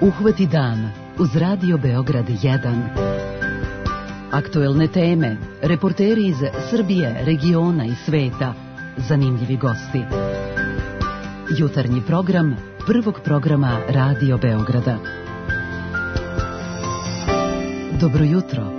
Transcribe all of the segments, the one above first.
Uhvati dan uz Radio Beograd 1. Aktuelne teme, reporteri iz Srbije, regiona i sveta, zanimljivi gosti. Jutarnji program prvog programa Radio Beograda. Dobro jutro.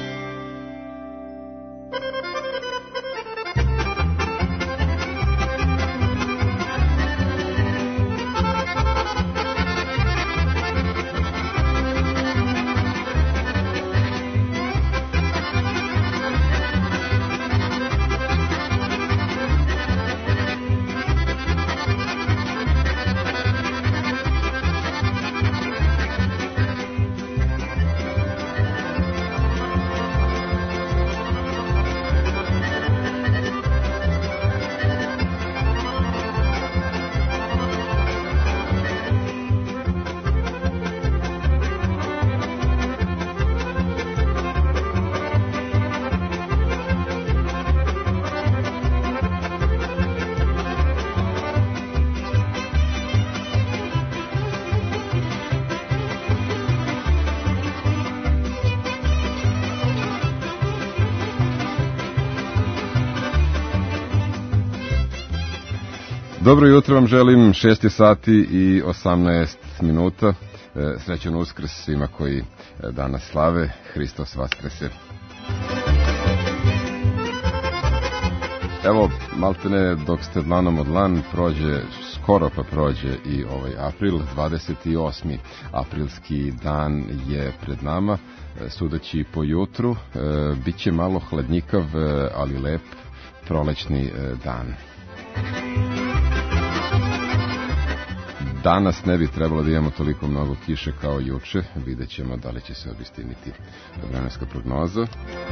Dobro jutro vam želim, 6 sati i 18 minuta. Srećan Uskrs svima koji danas slave. Hristos Vaskrese. Evo, maltene dok ste dlanom od dlan, prođe, skoro pa prođe i ovaj april, 28. aprilski dan je pred nama. Sudeći po jutru, bit će malo hladnjikav, ali lep prolećni dan. Danas ne bi trebalo da imamo toliko mnogo kiše kao juče. Vidjet ćemo da li će se obistiniti vremenska prognoza.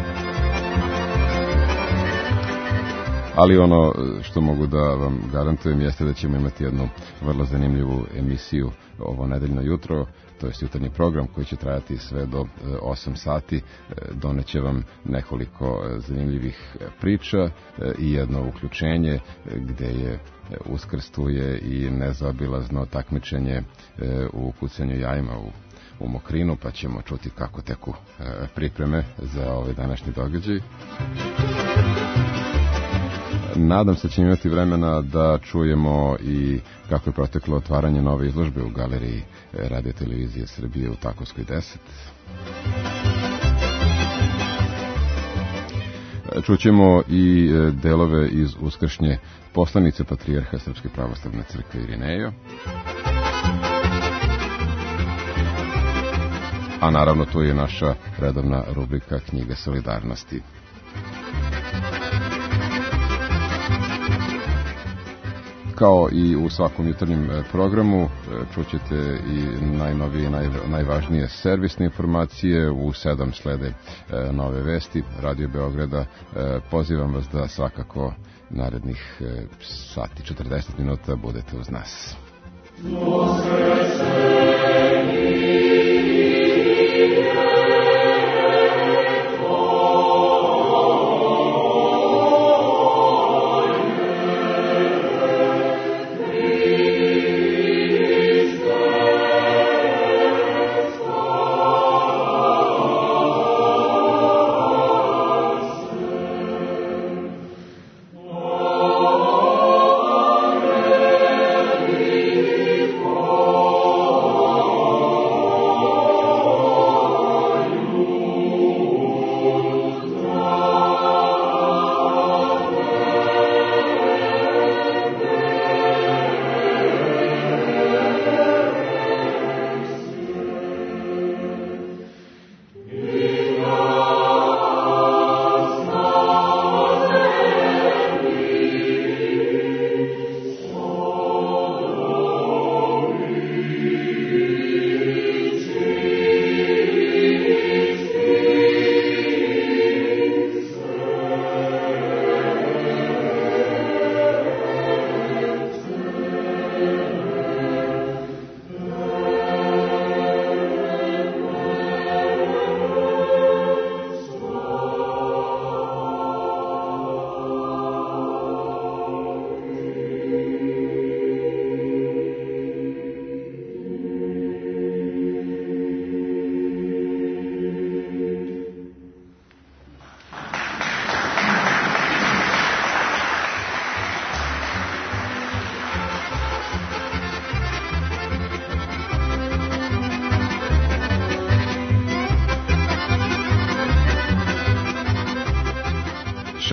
Ali ono što mogu da vam garantujem jeste da ćemo imati jednu vrlo zanimljivu emisiju ovo nedeljno jutro. To je jutarnji program koji će trajati sve do 8 sati. Doneće vam nekoliko zanimljivih priča i jedno uključenje gde je uskrstuje i nezaobilazno takmičenje u kucanju jajima u Mokrinu, pa ćemo čuti kako teku pripreme za ovaj današnji događaj. Nadam se da ćemo imati vremena da čujemo i kako je proteklo otvaranje nove izložbe u galeriji Radio Televizije Srbije u Takovskoj 10. Čućemo i delove iz uskršnje poslanice patrijarha Srpske pravoslavne crkve Irinejo. A naravno tu je naša redovna rubrika Knjiga solidarnosti. Kao i u svakom jutarnjem programu, čućete i najnovije, najvažnije servisne informacije. U 7 slede nove vesti Radio Beograda. Pozivam vas da svakako narednih sati 40 minuta budete uz nas.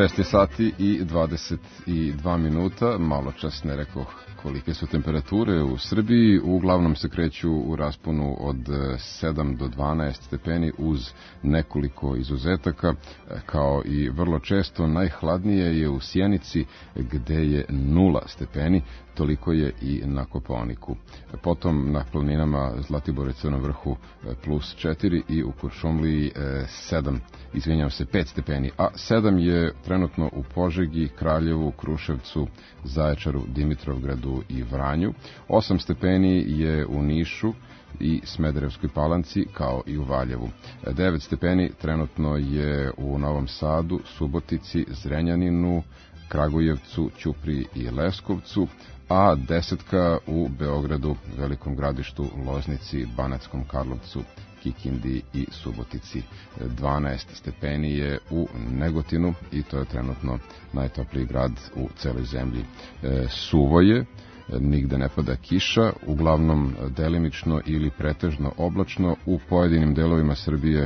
6 sati i 22 minuta, malo čas ne rekoh kolike su temperature u Srbiji, uglavnom se kreću u rasponu od 7 do 12 stepeni uz nekoliko izuzetaka, kao i vrlo često najhladnije je u Sjenici gde je 0 stepeni, toliko je i na Kopaoniku. Potom na planinama Zlatibor i Crnom vrhu plus 4 i u Kuršumliji 5 stepeni, a 7 je trenutno u Požegi, Kraljevu, Kruševcu, Zaječaru, Dimitrovgradu i Vranju. 8 stepeni je u Nišu i Smederevskoj Palanci, kao i u Valjevu. 9 stepeni trenutno je u Novom Sadu, Subotici, Zrenjaninu, Kragujevcu, Ćupriji i Leskovcu, a 10 u Beogradu, Velikom Gradištu, Loznici, Banatskom Karlovcu, Kikindi i Subotici. 12 stepeni je u Negotinu i to je trenutno najtopliji grad u celoj zemlji. Suvo je, nigde ne pada kiša, uglavnom delimično ili pretežno oblačno, u pojedinim delovima Srbije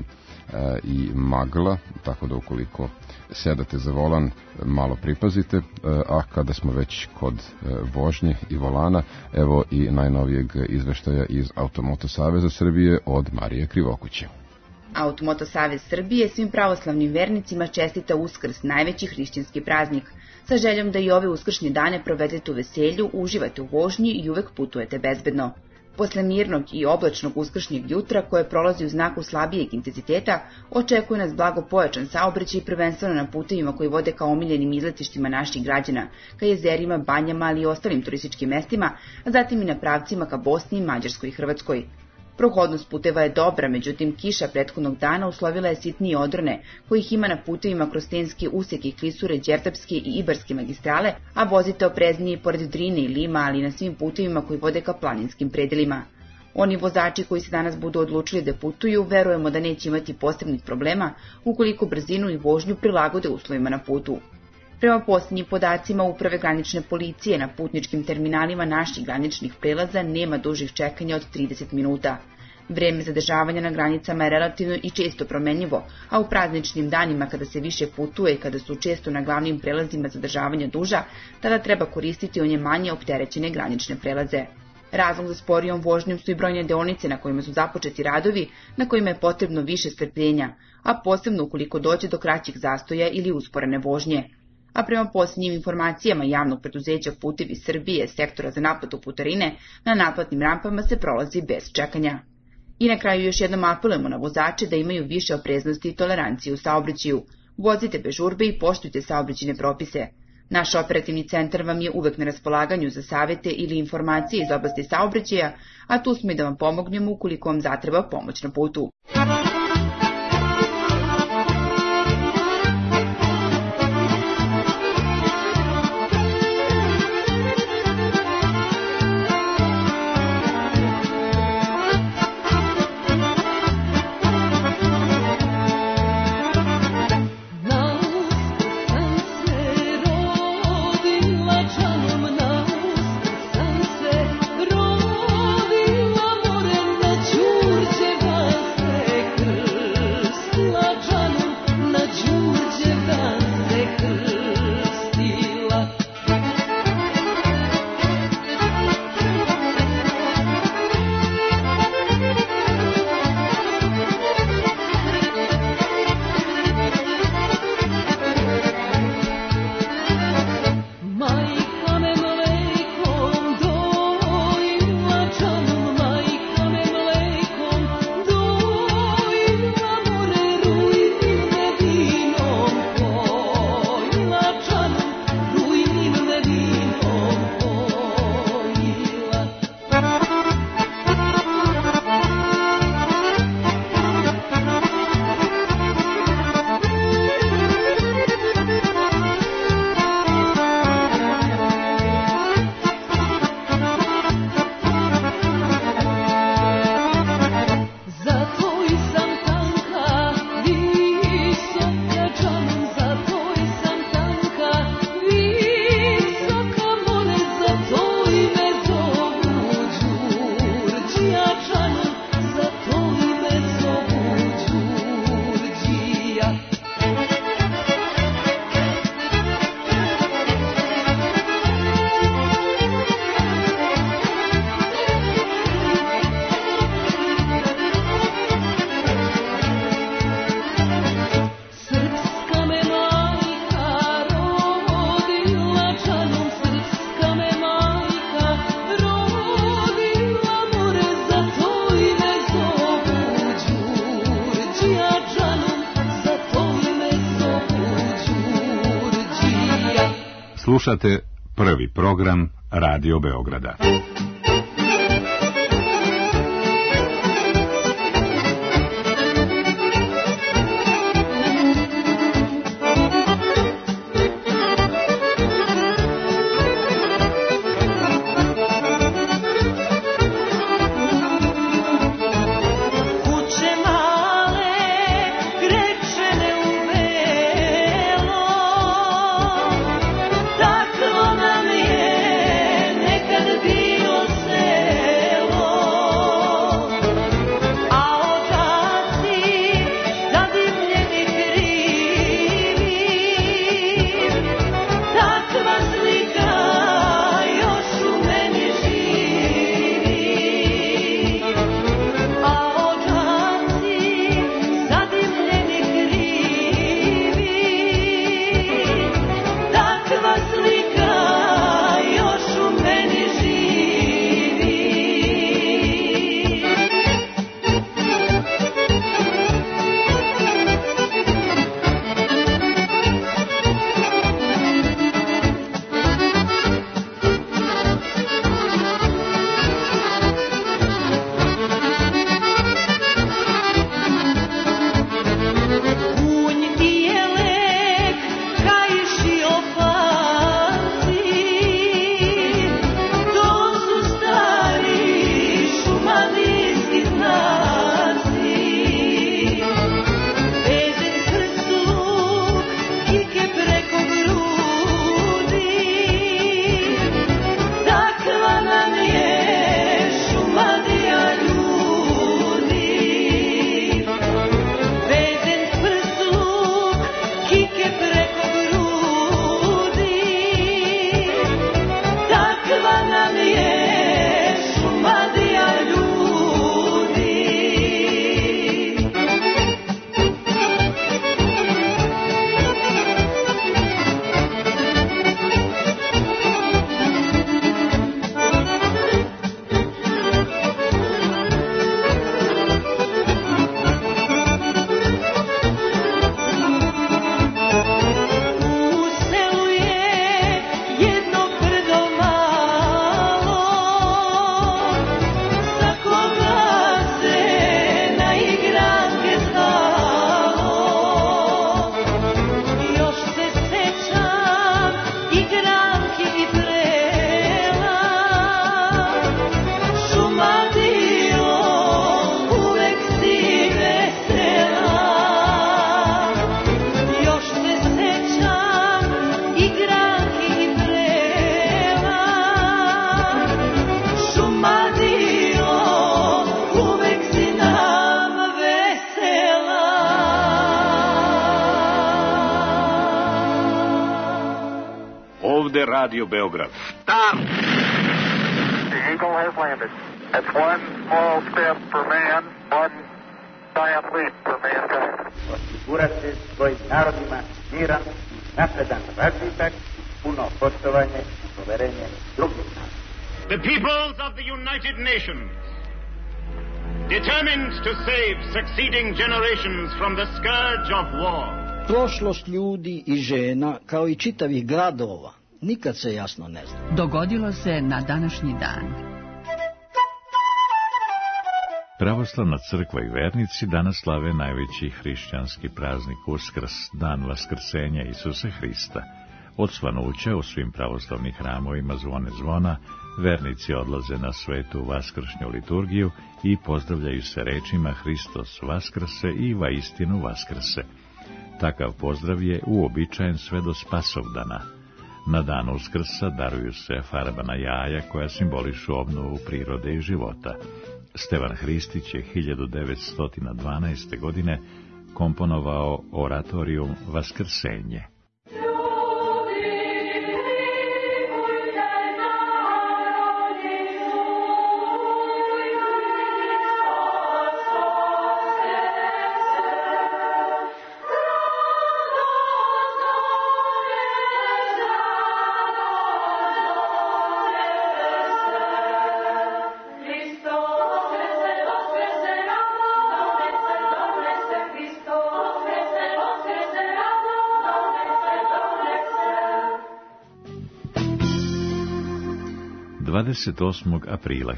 i magla, tako da ukoliko sedate za volan, malo pripazite, a kada smo već kod vožnje i volana, evo i najnovijeg izveštaja iz Automoto Saveza Srbije od Marije Krivokuće. Automoto Savez Srbije svim pravoslavnim vernicima čestita Uskrs, najveći hrišćanski praznik, sa željom da i ove uskršnje dane provedete u veselju, uživate u vožnji i uvek putujete bezbedno. Posle mirnog i oblačnog uskršnjeg jutra, koje prolazi u znaku slabijeg intenziteta, očekuje nas blago pojačan saobraćaj, prvenstveno na putevima koji vode ka omiljenim izletištima naših građana, ka jezerima, banjama, ali i ostalim turističkim mestima, a zatim i na pravcima ka Bosni, Mađarskoj i Hrvatskoj. Prohodnost puteva je dobra, međutim kiša prethodnog dana uslovila je sitnije odrone, kojih ima na putevima kroz Tenske useke, Klisure, Đerdapske i Ibarske magistrale, a vozite opreznije pored Drine i Lima, ali i na svim putevima koji vode ka planinskim predelima. Oni vozači koji se danas budu odlučili da putuju, verujemo da neće imati posebnih problema ukoliko brzinu i vožnju prilagode uslovima na putu. Prema posljednjim podacima Uprave granične policije, na putničkim terminalima naših graničnih prelaza nema dužih čekanja od 30 minuta. Vreme zadržavanja na granicama je relativno i često promenljivo, a u prazničnim danima kada se više putuje i kada su često na glavnim prelazima zadržavanja duža, tada treba koristiti one manje opterećene granične prelaze. Razlog za sporijom vožnjom su i brojne deonice na kojima su započeti radovi, na kojima je potrebno više strpljenja, a posebno ukoliko dođe do kraćih zastoja ili usporene vožnje. A prema posljednjim informacijama javnog preduzeća Putevi Srbije, sektora za naplatu putarine, na naplatnim rampama se prolazi bez čekanja. I na kraju još jednom apelujemo na vozače da imaju više opreznosti i tolerancije u saobraćaju. Vozite bez žurbe i poštujte saobraćajne propise. Naš operativni centar vam je uvek na raspolaganju za savete ili informacije iz oblasti saobraćaja, a tu smo i da vam pomognemo ukoliko vam zatreba pomoć na putu. Rodila morena Đurđeva Slušate prvi program Radio Beograda. Radio Beograd. Stop! The Eagle has landed. That's one small step for man, one giant leap for mankind. Osigurati svojim narodima miran, napredan razvitak, puno poštovanje i poverenje drugih naroda. The peoples of the United Nations, determined to save succeeding generations from the scourge of war. Prošlost ljudi i žena, kao i čitavih gradova, nikad se jasno ne zna. Dogodilo se na današnji dan. Pravoslavna crkva i vernici danas slave najveći hrišćanski praznik Uskrs, dan vaskrsenja Isusa Hrista. Od svanuća u svim pravoslavnim hramovima zvone zvona, vernici odlaze na svetu vaskršnju liturgiju i pozdravljaju se rečima Hristos vaskrse i vaistinu vaskrse. Takav pozdrav je uobičajen sve do Spasovdana. Na dan Uskrsa daruju se farbana jaja koja simbolišu obnovu prirode i života. Stevan Hristić je 1912. godine komponovao oratorijum Vaskrsenje. 28. aprila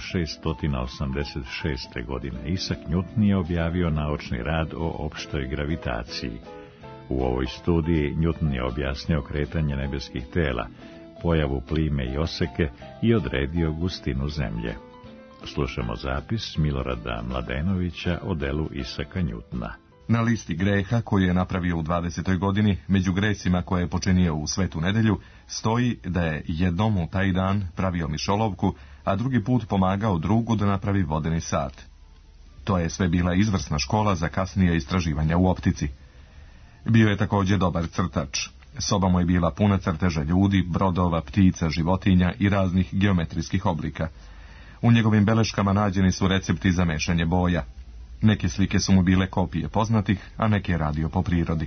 1686. godine Isaac Newton je objavio naučni rad o opštoj gravitaciji. U ovoj studiji Newton je objasnio kretanje nebeskih tela, pojavu plime i oseke i odredio gustinu zemlje. Slušamo zapis Milorada Mladenovića o delu Isaaca Newtona. Na listi greha koju je napravio u 20. godini, među grecima koje je počinio u Svetu nedelju, stoji da je jednom u taj dan pravio mišolovku, a drugi put pomagao drugu da napravi vodeni sat. To je sve bila izvrsna škola za kasnije istraživanja u optici. Bio je također dobar crtač. Soba mu je bila puna crteža ljudi, brodova, ptica, životinja i raznih geometrijskih oblika. U njegovim beleškama nađeni su recepti za mešanje boja. Neke slike su mu bile kopije poznatih, a neke je radio po prirodi.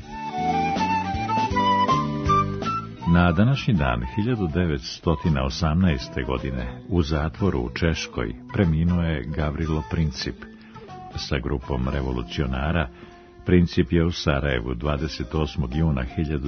Na današnji dan 1918. godine u zatvoru u Češkoj preminuo je Gavrilo Princip. Sa grupom revolucionara Princip je u Sarajevu 28. juna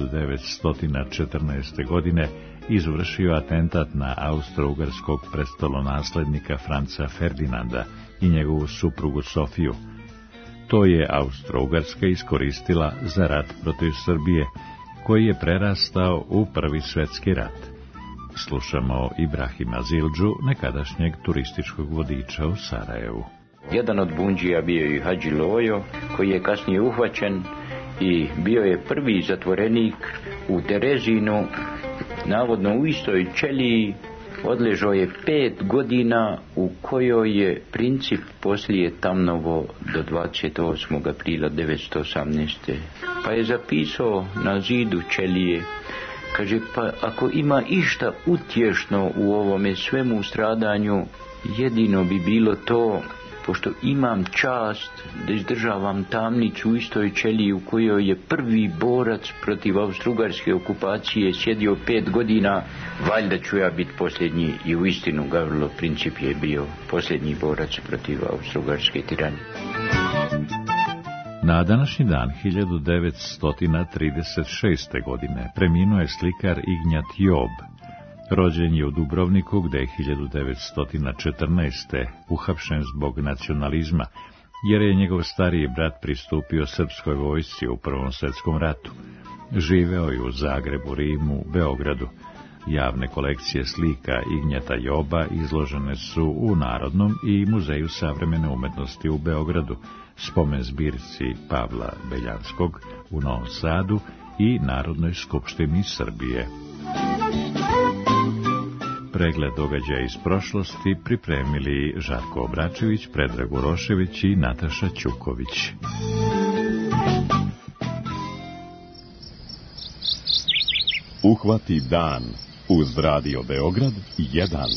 1914. godine izvršio atentat na austro-ugarskog prestolonaslednika Franca Ferdinanda i njegovu suprugu Sofiju. To je Austro-Ugarska iskoristila za rat protiv Srbije, koji je prerastao u Prvi svjetski rat. Slušamo Ibrahima Zildžu, nekadašnjeg turističkog vodiča u Sarajevu. Jedan od bundžija bio je Hadži Lojo, koji je kasnije uhvaćen i bio je prvi zatvorenik u Terezinu, navodno u istoj ćeliji. Odležao je 5 godina u kojoj je Princip poslije tamnovo do 28. aprila 1918. Pa je zapisao na zidu ćelije, kaže, pa ako ima išta utješno u ovome svemu stradanju, jedino bi bilo to, pošto imam čast da izdržavam tamnicu u istoj ćeliji u kojoj je prvi borac protiv austrougarske okupacije sjedio 5 godina, valjda ću ja biti posljednji. I u istinu Gavrilo Princip je bio posljednji borac protiv austrougarske tiranije. Na današnji dan 1936. godine preminuo je slikar Ignjat Job. Rođen je u Dubrovniku, gde je 1914. uhapšen zbog nacionalizma, jer je njegov stariji brat pristupio srpskoj vojsci u Prvom svjetskom ratu. Živeo je u Zagrebu, Rimu, Beogradu. Javne kolekcije slika Ignjata Joba izložene su u Narodnom i Muzeju savremene umetnosti u Beogradu, spomen zbirci Pavla Beljanskog u Novom Sadu i Narodnoj skupštini Srbije. Pregled događaja iz prošlosti pripremili Žarko Obračević, Predrag Urošević i Nataša Ćuković. Uhvati dan uz Radio Beograd 1.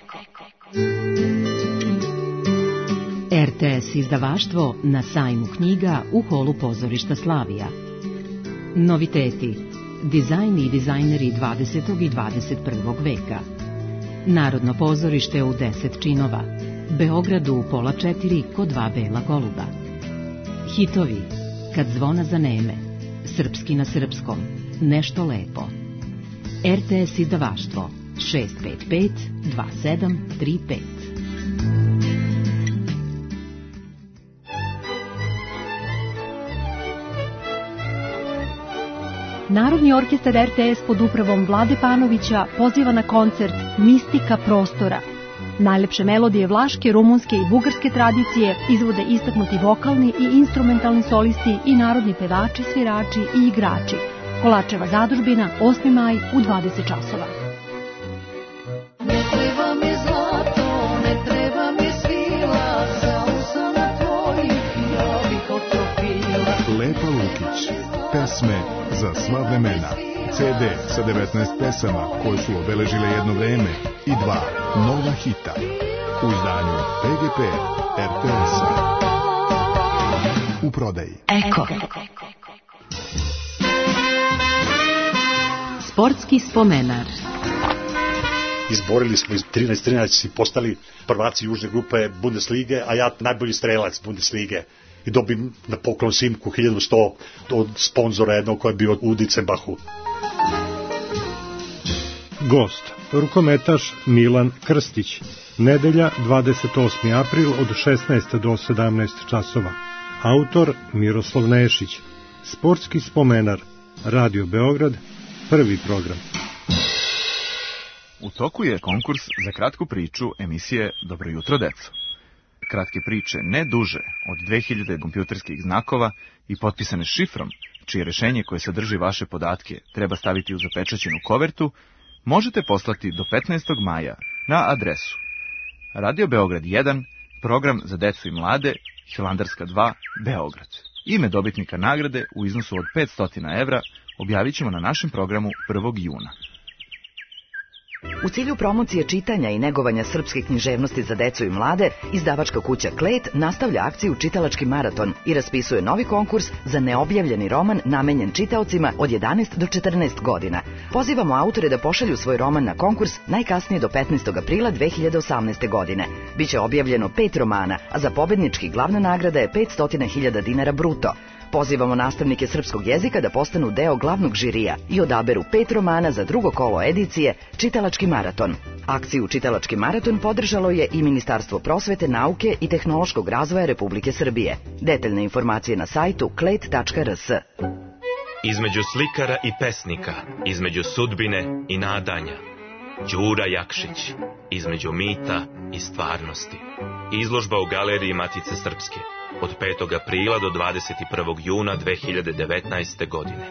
RTS izdavaštvo na sajmu knjiga u holu pozorišta Slavija. Noviteti. Dizajn i dizajneri 20. i 21. veka. Narodno pozorište u 10 činova. Beogradu u 3:30 kod 2 bela goluba. Hitovi. Kad zvona zaneme. Srpski na srpskom. Nešto lepo. RTS izdavaštvo 655 2735. Narodni orkestar RTS pod upravom Vlade Panovića poziva na koncert Mistika prostora. Najlepše melodije vlaške, rumunske i bugarske tradicije izvode istaknuti vokalni i instrumentalni solisti i narodni pevači, svirači i igrači. Kolačeva zadužbina, 8. maj u 20 časova. Ne treba mi zlato, ne treba mi svila, za usana tvojih ja bih otopila. Lepa Lukić, pesme za sva vremena. CD sa 19 pesama koje su obeležile jedno vreme i 2 nova hita u izdanju PGP RTS-a. U prodaji. Eko. Sportski spomenar. Izborili smo iz 13-13 i postali prvaci južne grupe Bundeslige, a ja najbolji strelac Bundeslige. I dobim na poklon simku 1100 od sponzora jednog koji je bio u Dicenbachu. Gost, rukometaš Milan Krstić. Nedelja, 28. april od 16 do 17 časova. Autor Miroslav Nešić. Sportski spomenar. Radio Beograd, prvi program. U toku je konkurs za kratku priču emisije Dobro jutro, deco. Kratke priče ne duže od 2000 kompjuterskih znakova i potpisane šifrom, čije rešenje koje sadrži vaše podatke treba staviti u zapečaćenu kovertu, možete poslati do 15. maja na adresu Radio Beograd 1, program za decu i mlade, Hilandarska 2, Beograd. Ime dobitnika nagrade u iznosu od 500 evra objavit ćemo na našem programu 1. juna. U cilju promocije čitanja i negovanja srpske književnosti za decu i mlade, izdavačka kuća Klet nastavlja akciju Čitalački maraton i raspisuje novi konkurs za neobjavljeni roman namenjen čitaocima od 11 do 14 godina. Pozivamo autore da pošalju svoj roman na konkurs najkasnije do 15. aprila 2018. godine. Biće objavljeno 5 romana, a za pobednički glavna nagrada je 500.000 dinara bruto. Pozivamo nastavnike srpskog jezika da postanu deo glavnog žirija i odaberu 5 romana za drugo kolo edicije Čitalački maraton. Akciju Čitalački maraton podržalo je i Ministarstvo prosvete, nauke i tehnološkog razvoja Republike Srbije. Detaljne informacije na sajtu klet.rs. Između slikara i pesnika, između sudbine i nadanja. Đura Jakšić, između mita i stvarnosti. Izložba u Galeriji Matice Srpske. Od 5. aprila do 21. juna 2019. godine.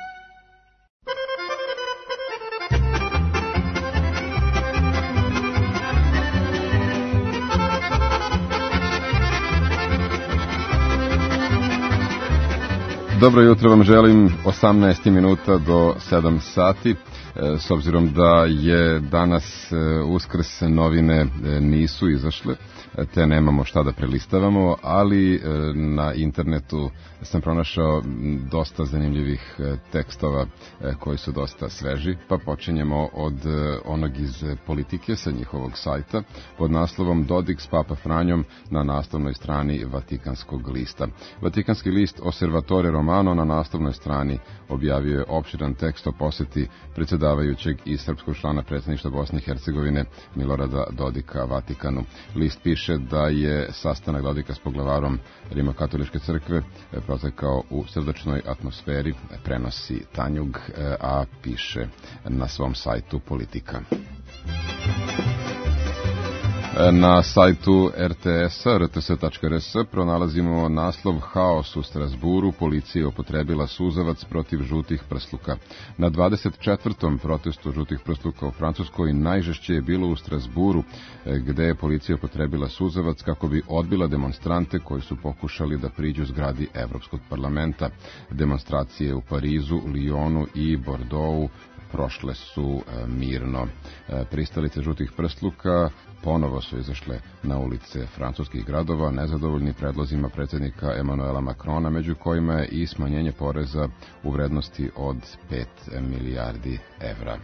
Dobro jutro vam želim, 18 minuta do 7 sati. S obzirom da je danas Uskrs, novine nisu izašle, te nemamo šta da prelistavamo, ali na internetu sam pronašao dosta zanimljivih tekstova koji su dosta sveži, pa počinjemo od onog iz Politike sa njihovog sajta pod naslovom Dodik s Papa Franjom na naslovnoj strani Vatikanskog lista. Vatikanski list Osservatore Romano na naslovnoj strani objavio je opširan tekst o poseti predsjedavajućeg i srpskog člana predsjedništva Bosne i Hercegovine Milorada Dodika Vatikanu. List piše da je sastanak Dodika s poglavarom Rimokatoličke crkve protekao u srdačnoj atmosferi, prenosi Tanjug, a piše na svom sajtu Politika. Na sajtu RTS-a, rts.rs, pronalazimo naslov Haos u Strasburu, policija upotrebila suzavac protiv žutih prsluka. Na 24. protestu žutih prsluka u Francuskoj najžešće je bilo u Strasburu, gde je policija upotrebila suzavac kako bi odbila demonstrante koji su pokušali da priđu zgradi Evropskog parlamenta. Demonstracije u Parizu, Lyonu i Bordeauxu prošle su mirno. Pristalice žutih prstluka ponovo su izašle na ulice francuskih gradova, nezadovoljni predlozima predsjednika Emanuela Macrona, među kojima je i smanjenje poreza u vrednosti od 5 milijardi evra.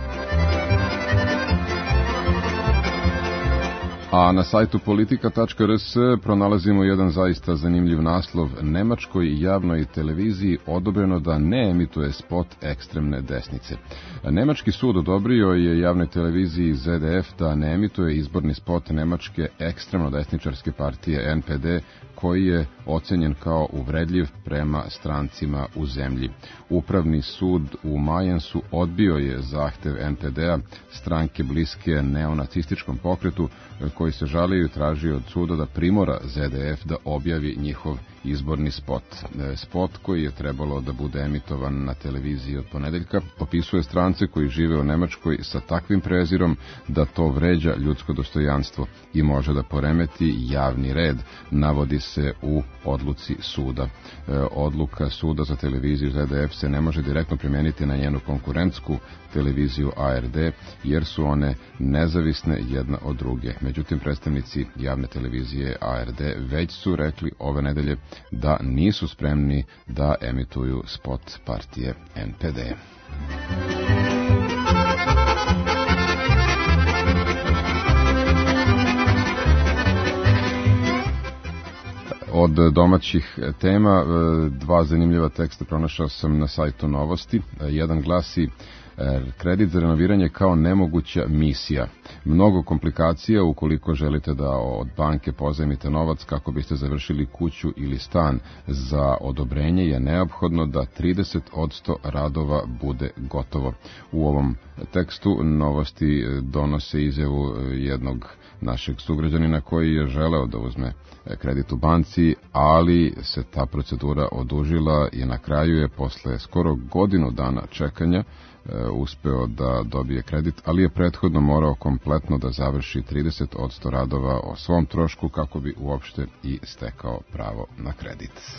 A na sajtu politika.rs pronalazimo jedan zaista zanimljiv naslov: Nemačkoj javnoj televiziji odobreno da ne emituje spot ekstremne desnice. Nemački sud odobrio je javnoj televiziji ZDF da ne emituje izborni spot nemačke ekstremno desničarske partije NPD, koji je ocenjen kao uvredljiv prema strancima u zemlji. Upravni sud u Majensu odbio je zahtev NPD-a, stranke bliske neonacističkom pokretu, koji se žalio i tražio od suda da primora ZDF da objavi njihov izborni spot. Spot koji je trebalo da bude emitovan na televiziji od ponedeljka opisuje strance koji žive u Nemačkoj sa takvim prezirom da to vređa ljudsko dostojanstvo i može da poremeti javni red, navodi se u odluci suda. Odluka suda za televiziju ZDF se ne može direktno primijeniti na njenu konkurentsku televiziju ARD, jer su one nezavisne jedna od druge. Međutim, predstavnici javne televizije ARD već su rekli ove nedelje da nisu spremni da emituju spot partije NPD. Od domaćih tema, dva zanimljiva teksta pronašao sam na sajtu Novosti. Jedan glasi: kredit za renoviranje kao nemoguća misija. Mnogo komplikacija ukoliko želite da od banke pozajmite novac kako biste završili kuću ili stan. Za odobrenje je neophodno da 30% radova bude gotovo. U ovom tekstu Novosti donose izjavu jednog našeg sugrađanina koji je želeo da uzme kredit u banci, ali se ta procedura odužila i na kraju je posle skoro godinu dana čekanja uspeo da dobije kredit, ali je prethodno morao kompletno da završi 30% radova o svom trošku kako bi uopšte i stekao pravo na kredit.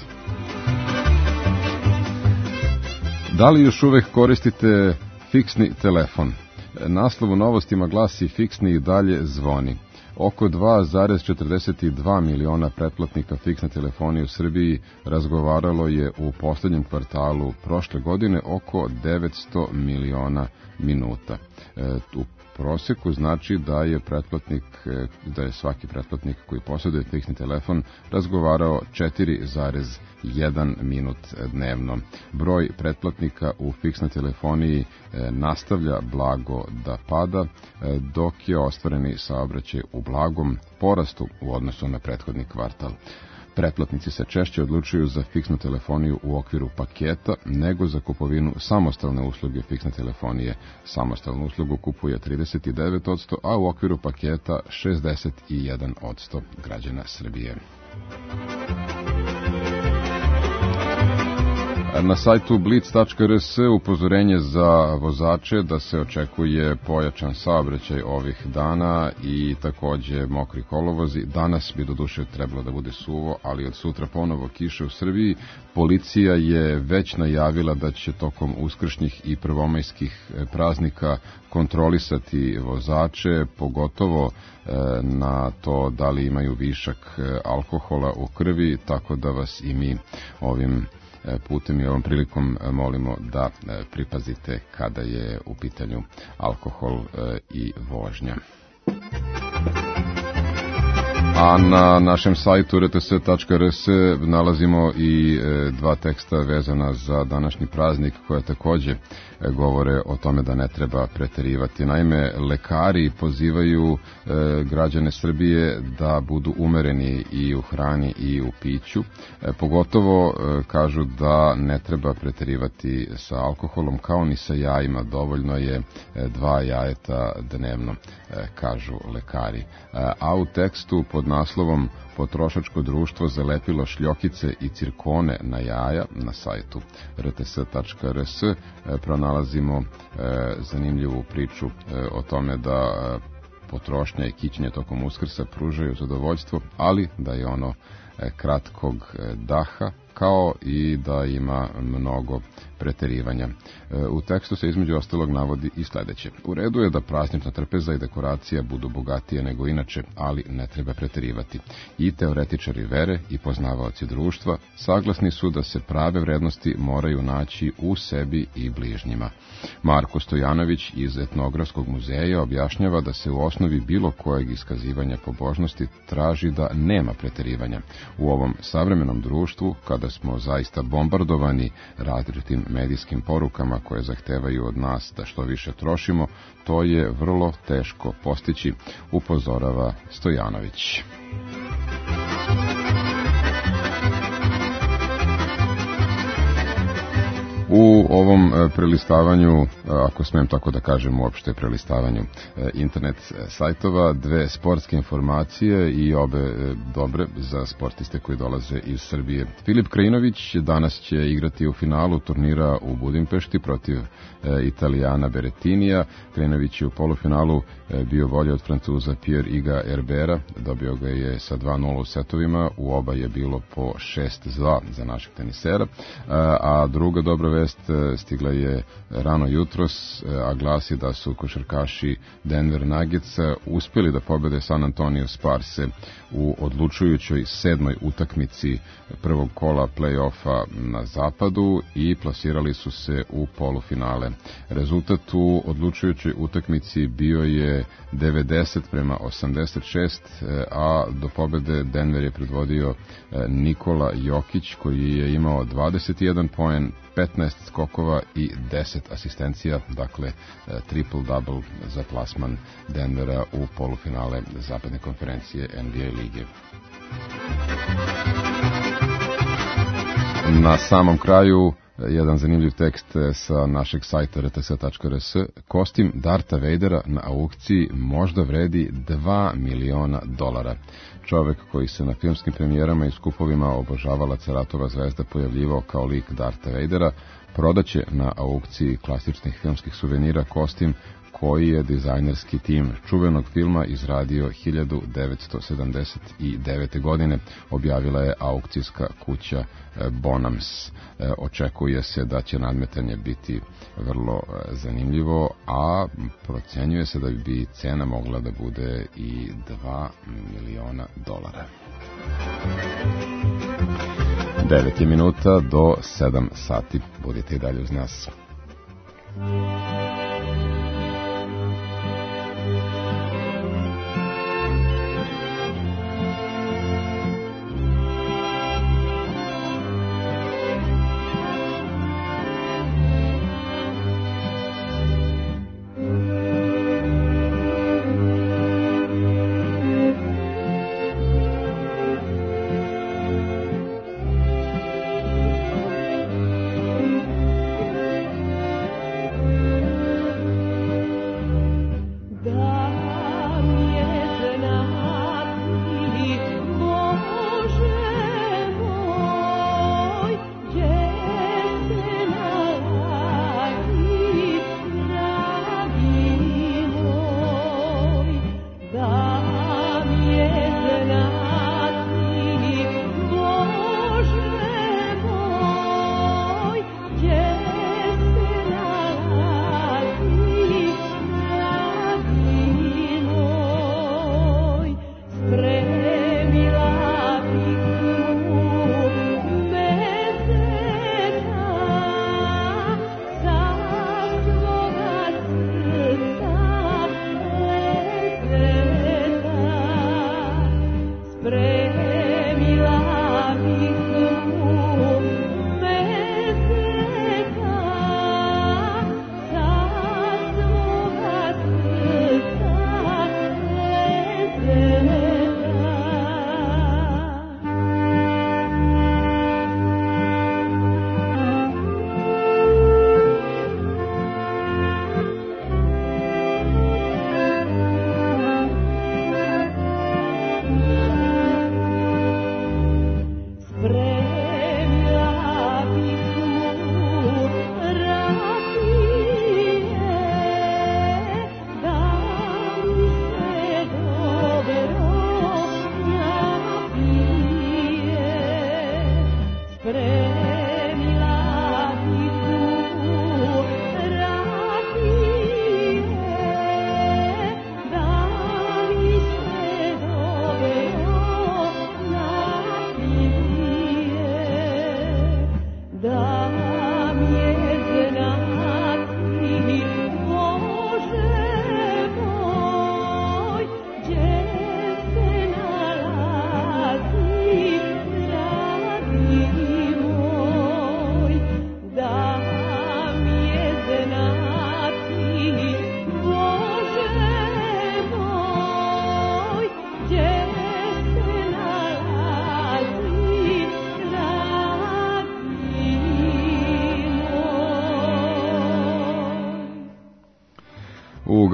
Da li još uvek koristite fiksni telefon? Naslov u Novostima glasi: fiksni i dalje zvoni. Oko 2,42 miliona pretplatnika fiksne telefonije u Srbiji razgovaralo je u poslednjem kvartalu prošle godine oko 900 miliona minuta. U proseku znači da je svaki pretplatnik koji posjeduje fiksni telefon razgovarao 4,1 minut dnevno. Broj pretplatnika u fiksnoj telefoniji nastavlja blago da pada, dok je ostvareni saobraćaj u blagom porastu u odnosu na prethodni kvartal. Pretplatnici se češće odlučuju za fiksnu telefoniju u okviru paketa nego za kupovinu samostalne usluge fiksne telefonije. Samostalnu uslugu kupuje 39%, a u okviru paketa 61% građana Srbije. Na sajtu Blitz.rs upozorenje za vozače da se očekuje pojačan saobraćaj ovih dana i takođe mokri kolovozi. Danas bi doduše trebalo da bude suvo, ali od sutra ponovo kiše u Srbiji. Policija je već najavila da će tokom uskršnjih i prvomajskih praznika kontrolisati vozače, pogotovo na to da li imaju višak alkohola u krvi, tako da vas i mi ovim putem i ovom prilikom molimo da pripazite kada je u pitanju alkohol i vožnja. A na našem sajtu rts.rs nalazimo i dva teksta vezana za današnji praznik koja takođe govore o tome da ne treba preterivati. Naime, lekari pozivaju građane Srbije da budu umereni i u hrani i u piću. Pogotovo kažu da ne treba preterivati sa alkoholom kao ni sa jajima. Dovoljno je 2 jajeta dnevno, kažu lekari. A u tekstu pod naslovom Potrošačko društvo zalepilo šljokice i cirkone na jaja na sajtu rts.rs pronalazimo zanimljivu priču o tome da potrošnja i kićenje tokom Uskrsa pružaju zadovoljstvo, ali da je ono kratkog daha kao i da ima mnogo preterivanja. U tekstu se između ostalog navodi i sledeće. U redu je da praznična trpeza i dekoracija budu bogatije nego inače, ali ne treba preterivati. I teoretičari vere i poznavaoci društva saglasni su da se prave vrednosti moraju naći u sebi i bližnjima. Marko Stojanović iz Etnografskog muzeja objašnjava da se u osnovi bilo kojeg iskazivanja pobožnosti traži da nema preterivanja. U ovom savremenom društvu, kada smo zaista bombardovani različitim medijskim porukama koje zahtevaju od nas da što više trošimo, to je vrlo teško postići, upozorava Stojanović. U ovom prelistavanju, ako smijem tako da kažem, uopšte prelistavanju internet sajtova, dve sportske informacije i obe dobre za sportiste koji dolaze iz Srbije. Filip Krajinović danas će igrati u finalu turnira u Budimpešti protiv Italijana Berettinija. Krajinović je u polufinalu bio bolji od Francuza Pierre-Iga Herbera, dobio ga je sa 2:0 u setovima, u oba je bilo po 6:2 za našeg tenisera, a druga dobra vest stigla je rano jutros, a glasi da su košarkaši Denver Nuggets uspjeli da pobede San Antonio Sparse u odlučujućoj 7. utakmici prvog kola play-offa na zapadu i plasirali su se u polufinale. Rezultat u odlučujućoj utakmici bio je 90-86, a do pobede Denver je predvodio Nikola Jokić koji je imao 21 poen, 15 skokova i 10 asistencija, dakle triple-double za plasman Denvera u polufinale zapadne konferencije NBA lige. Na samom kraju jedan zanimljiv tekst sa našeg sajta rts.rs. Kostim Darta Vadera na aukciji možda vredi $2 miliona. Čovek koji se na filmskim premijerama i skupovima obožavalaca ratova zvezda pojavljivao kao lik Darta Vadera, prodaće na aukciji klasičnih filmskih suvenira kostim koji je dizajnerski tim čuvenog filma izradio 1979. godine, objavila je aukcijska kuća Bonhams. Očekuje se da će nadmetanje biti vrlo zanimljivo, a procenjuje se da bi cena mogla da bude i $2 miliona. 9 je minuta do 7 sati. Budite i dalje uz nas.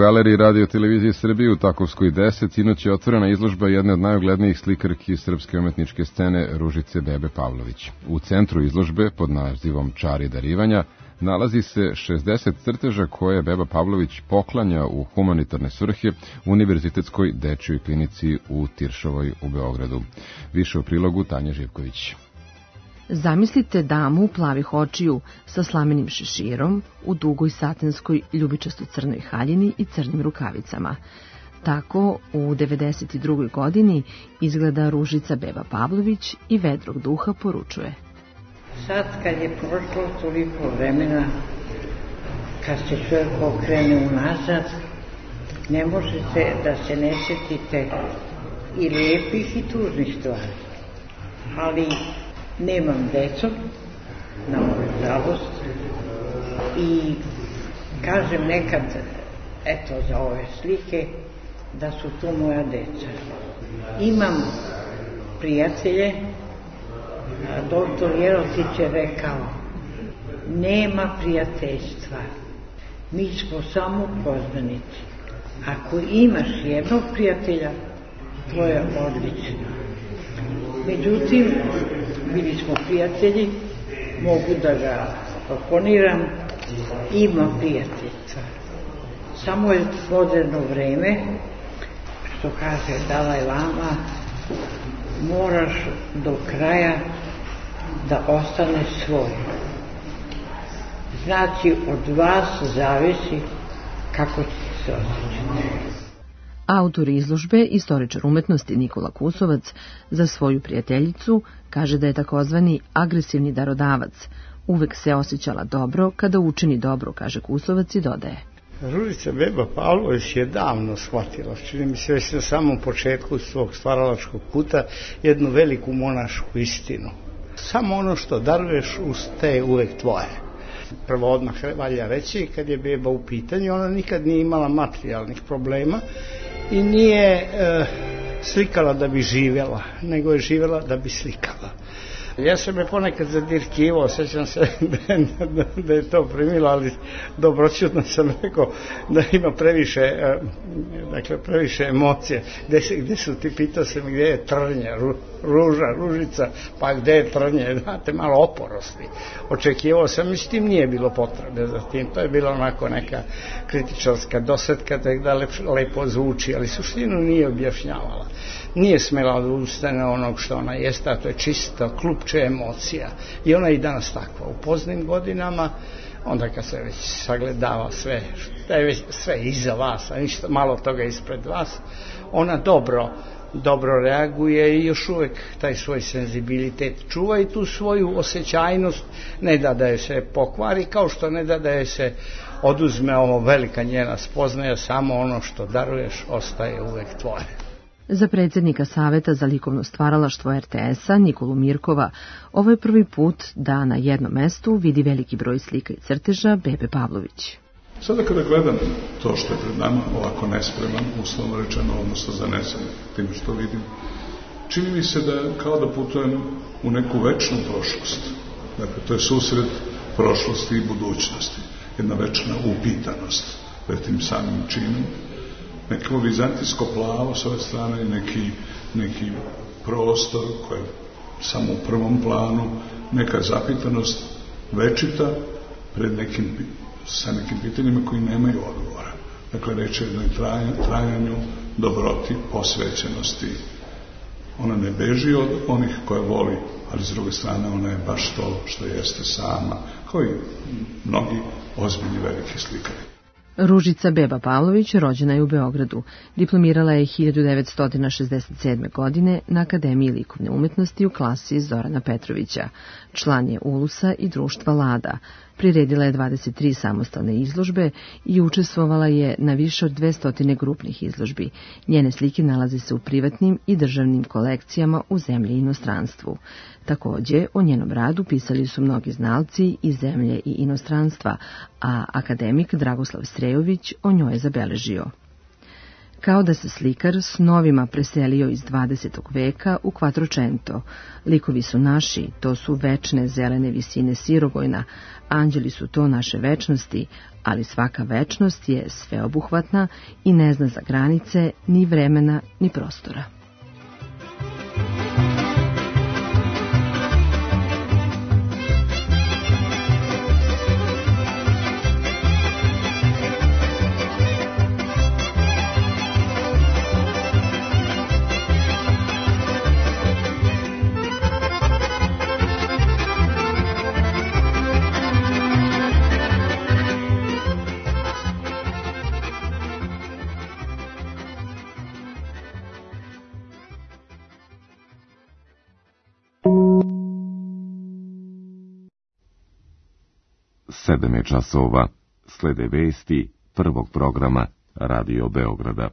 galeriji Radio televizije Srbije u Takovskoj 10 sinoć je otvorena izložba jedne od najuglednijih slikarki srpske umetničke scene Ružice Bebe Pavlović. U centru izložbe, pod nazivom Čari darivanja, nalazi se 60 crteža koje Beba Pavlović poklanja u humanitarne svrhe Univerzitetskoj dečjoj klinici u Tiršovoj u Beogradu. Više u prilogu Tanja Živković. Zamislite damu plavih očiju sa slamenim šeširom u dugoj satinskoj ljubičasto crnoj haljini i crnim rukavicama. Tako u 92. godini izgleda Ružica Beba Pavlović i vedrog duha poručuje. Sad kad je prošlo toliko vremena, kad se čovjek okrene unazad, ne možete da se ne sjetite i lijepih i tužnih stvari. Ali nemam decu, na moju žalost, i kažem nekad, eto za ove slike, da su tu moja deca. Imam prijatelje, doktor Jerotić je rekao, nema prijateljstva, mi smo samo poznanici. Ako imaš jednog prijatelja, to je odlično. Međutim, bili smo prijatelji, mogu da ga oponiram, ima prijateljstva. Samo je moderno vreme, što kaže Dalaj Lama, moraš do kraja da ostane svoj. Znači, od vas zavisi kako ćete se osjećati. Autor izložbe, istoričar umetnosti Nikola Kusovac, za svoju prijateljicu kaže da je takozvani agresivni darodavac. Uvek se osjećala dobro kada učini dobro, kaže Kusovac i dodaje. Ružica Beba Pavlović je davno shvatila, čini mi se već na samom početku svog stvaralačkog puta, jednu veliku monašku istinu. Samo ono što daruješ ustaje uvek tvoje. Prvo odmah valja reći, kad je beba u pitanju, ona nikad nije imala materijalnih problema i nije slikala da bi živjela, nego je živjela da bi slikala. Ja sam je ponekad zadirkivao, sjećam se da je to primilo, ali dobroćutno sam rekao da ima previše emocije. Gde su ti, pitao sam gdje je trnje, ružica, pa gdje je trnje, znate, malo oporosti. Očekivao sam, i s tim nije bilo potrebe za tim, to je bila onako neka kritičarska dosetka da lepo zvuči, ali suštinu nije objašnjavala. Nije smela da ustane onog što ona jeste, a to je čisto klupče emocija. I ona je i danas takva. U poznim godinama, onda kad se već sagledava sve, da je već sve iza vas, a ništa malo toga ispred vas, ona dobro reaguje i još uvek taj svoj senzibilitet čuva i tu svoju osjećajnost ne da joj se pokvari, kao što ne da joj se oduzme ovo velika njena spoznaja, samo ono što daruješ ostaje uvek tvoje. Za predsjednika Saveta za likovno stvaralaštvo RTS-a, Nikolu Mirkova, ovo je prvi put da na jednom mestu vidi veliki broj slika i crteža Bebe Pavlović. Sada kada gledam to što je pred nama, ovako nespreman, uslovno rečeno, odnosno zanesen tim što vidim, čini mi se da kao da putujem u neku večnu prošlost. Dakle, to je susret prošlosti i budućnosti, jedna večna upitanost pred tim samim činom. Neko vizantijsko plavo s ove strane i neki prostor koji je samo u prvom planu, neka zapitanost večita pred sa nekim pitanjima koji nemaju odgovora. Dakle, reč je o jednoj trajanju, dobroti, posvećenosti. Ona ne beži od onih koje voli, ali s druge strane ona je baš to što jeste sama, kao i mnogi ozbiljni veliki slikari. Ružica Beba Pavlović rođena je u Beogradu. Diplomirala je 1967. godine na Akademiji likovne umetnosti u klasi Zorana Petrovića. Član je Ulusa i društva Lada. Priredila je 23 samostalne izložbe i učestvovala je na više od 200 grupnih izložbi. Njene slike nalaze se u privatnim i državnim kolekcijama u zemlji i inostranstvu. Takođe, o njenom radu pisali su mnogi znalci iz zemlje i inostranstva, a akademik Dragoslav Strejović o njoj je zabeležio. kao da se slikar s novima preselio iz 20. veka u Quattrocento. Likovi su naši, to su večne zelene visine Sirogojna, anđeli su to naše večnosti, ali svaka večnost je sveobuhvatna i ne zna za granice, ni vremena, ni prostora. Sedam je časova, slede vesti prvog programa Radio Beograda.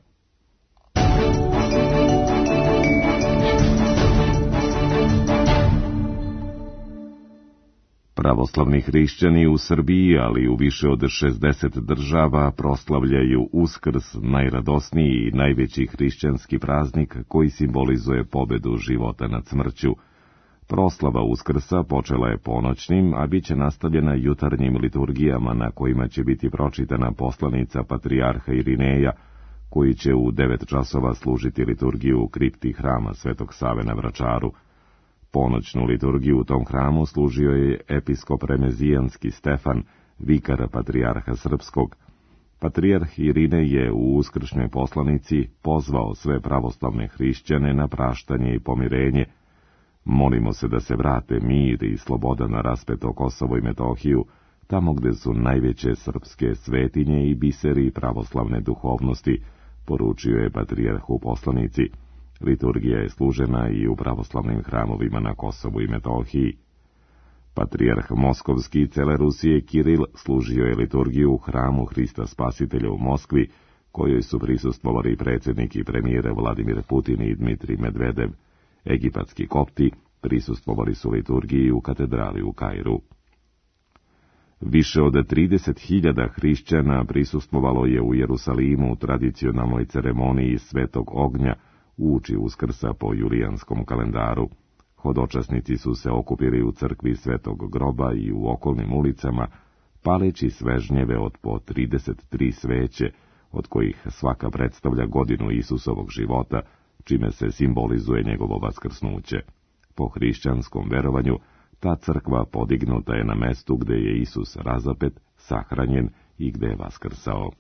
Pravoslavni hrišćani u Srbiji, ali u više od 60 država, proslavljaju Uskrs, najradosniji i najveći hrišćanski praznik koji simbolizuje pobedu života nad smrću. Proslava Uskrsa počela je ponoćnim, a bit će nastavljena jutarnjim liturgijama na kojima će biti pročitana poslanica patrijarha Irineja, koji će u 9 časova služiti liturgiju u kripti hrama Svetog Save na Vračaru. Ponoćnu liturgiju u tom hramu služio je episkop remezijanski Stefan, vikar patrijarha srpskog. Patrijarh Irinej je u uskršnjoj poslanici pozvao sve pravoslavne hrišćane na praštanje i pomirenje. Molimo se da se vrate mir i sloboda na raspeto Kosovo i Metohiju, tamo gde su najveće srpske svetinje i biseri pravoslavne duhovnosti, poručio je patrijarh u poslanici. Liturgija je služena i u pravoslavnim hramovima na Kosovu i Metohiji. Patrijarh Moskovski cele Rusije Kiril služio je liturgiju u hramu Hrista Spasitelja u Moskvi, kojoj su prisustvovali predsjednik i premijer Vladimir Putin i Dmitrij Medvedev. Egipatski kopti prisustvovali su liturgiji u katedrali u Kairu. Više od 30.000 hrišćana prisustvovalo je u Jerusalimu u tradicionalnoj ceremoniji Svetog ognja uoči Uskrsa po julijanskom kalendaru. Hodočasnici su se okupili u crkvi Svetog groba i u okolnim ulicama, paleći svežnjeve od po 33 sveće, od kojih svaka predstavlja godinu Isusovog života, čime se simbolizuje njegovo vaskrsnuće. Po hrišćanskom verovanju, ta crkva podignuta je na mestu gde je Isus razapet, sahranjen i gde je vaskrsao.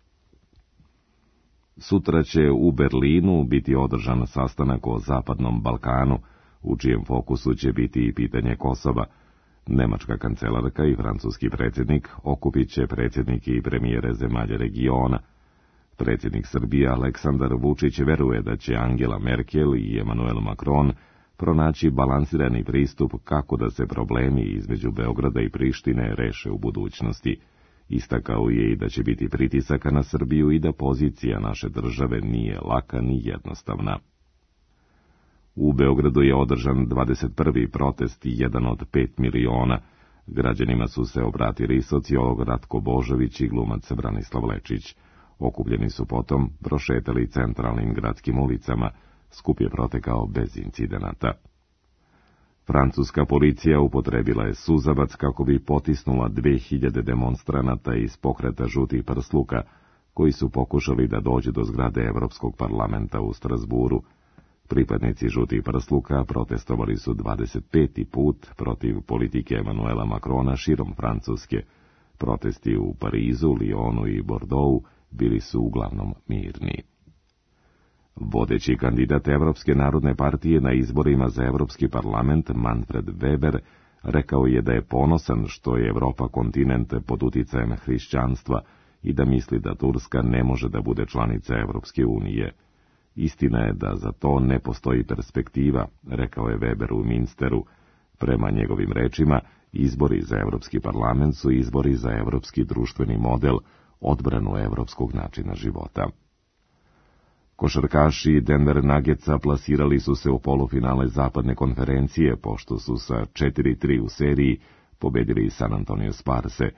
Sutra će u Berlinu biti održan sastanak o Zapadnom Balkanu, u čijem fokusu će biti i pitanje Kosova. Nemačka kancelarka i francuski predsjednik okupit će predsjednike i premijere zemalja regiona. Predsjednik Srbije Aleksandar Vučić veruje da će Angela Merkel i Emmanuel Macron pronaći balansirani pristup kako da se problemi između Beograda i Prištine reše u budućnosti. Istakao je i da će biti pritisaka na Srbiju i da pozicija naše države nije laka ni jednostavna. U Beogradu je održan 21. protest, jedan od 5 miliona. Građanima su se obratili sociolog Ratko Božović i glumac Branislav Lečić. Okupljeni su potom prošetali centralnim gradskim ulicama, skup je protekao bez incidenata. Francuska policija upotrebila je suzavac kako bi potisnula 2000 demonstranata iz pokreta žutih prsluka, koji su pokušali da dođu do zgrade Evropskog parlamenta u Strasburu. Pripadnici žutih prsluka protestovali su 25. put protiv politike Emanuela Macrona širom Francuske. Protesti u Parizu, Lyonu i Bordeauxu bili su uglavnom mirni. Vodeći kandidat Evropske narodne partije na izborima za Evropski parlament, Manfred Weber, rekao je da je ponosan što je Evropa kontinent pod uticajem hrišćanstva i da misli da Turska ne može da bude članica Evropske unije. Istina je da za to ne postoji perspektiva, rekao je Weber u Minsteru. Prema njegovim rečima, izbori za Evropski parlament su izbori za evropski društveni model, odbranu evropskog načina života. Košarkaši Denver Nuggetsa plasirali su se u polufinale zapadne konferencije, pošto su sa 4-3 u seriji pobedili San Antonio Sparse.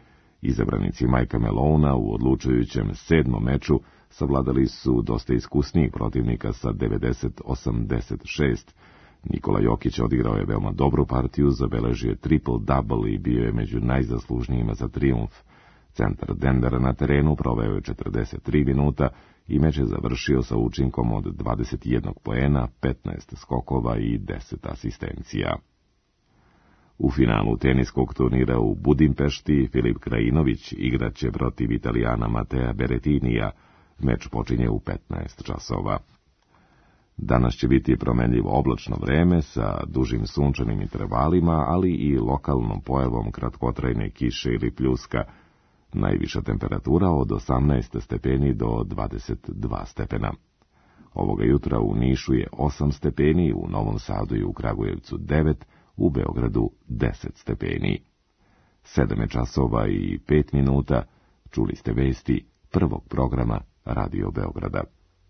Izabranici Majka Melona u odlučujućem 7. meču savladali su dosta iskusnijih protivnika sa 90-86. Nikola Jokić odigrao je veoma dobru partiju, zabeležio je triple-double i bio je među najzaslužnijima za trijumf. Centar Denvera na terenu proveo je 43 minuta i meč je završio sa učinkom od 21 poena, 15 skokova i 10 asistencija. U finalu teniskog turnira u Budimpešti Filip Krajinović igraće protiv Italijana Matea Berettinija. Meč počinje u 15 časova. Danas će biti promenljivo oblačno vreme sa dužim sunčanim intervalima, ali i lokalnom pojavom kratkotrajne kiše ili pljuska. Najviša temperatura od 18 stepeni do 22 stepena. Ovoga jutra u Nišu je 8 stepeni, u Novom Sadu i u Kragujevcu 9, u Beogradu 10 stepeni. 7 časova i 5 minuta, čuli ste vesti prvog programa Radio Beograda.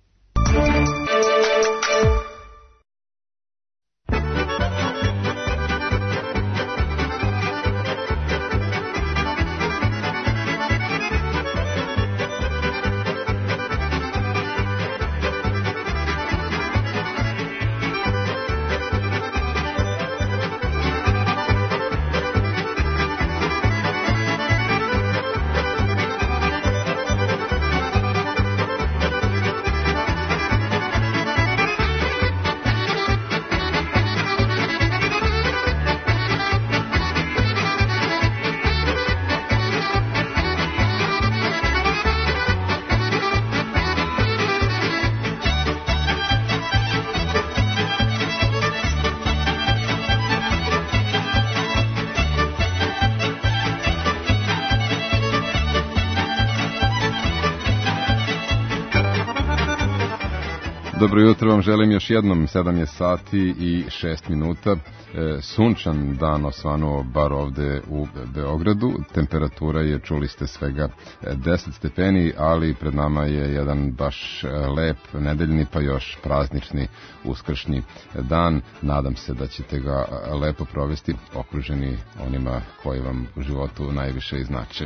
Dobro jutro vam želim još jednom, 7 je sati i 6 minuta. Sunčan dan osvanuo bar ovde u Beogradu. Temperatura je, čuli ste, svega 10 stepeni, ali pred nama je jedan baš lep nedeljni pa još praznični uskršnji dan. Nadam se da ćete ga lepo provesti, okruženi onima koji vam u životu najviše i znače.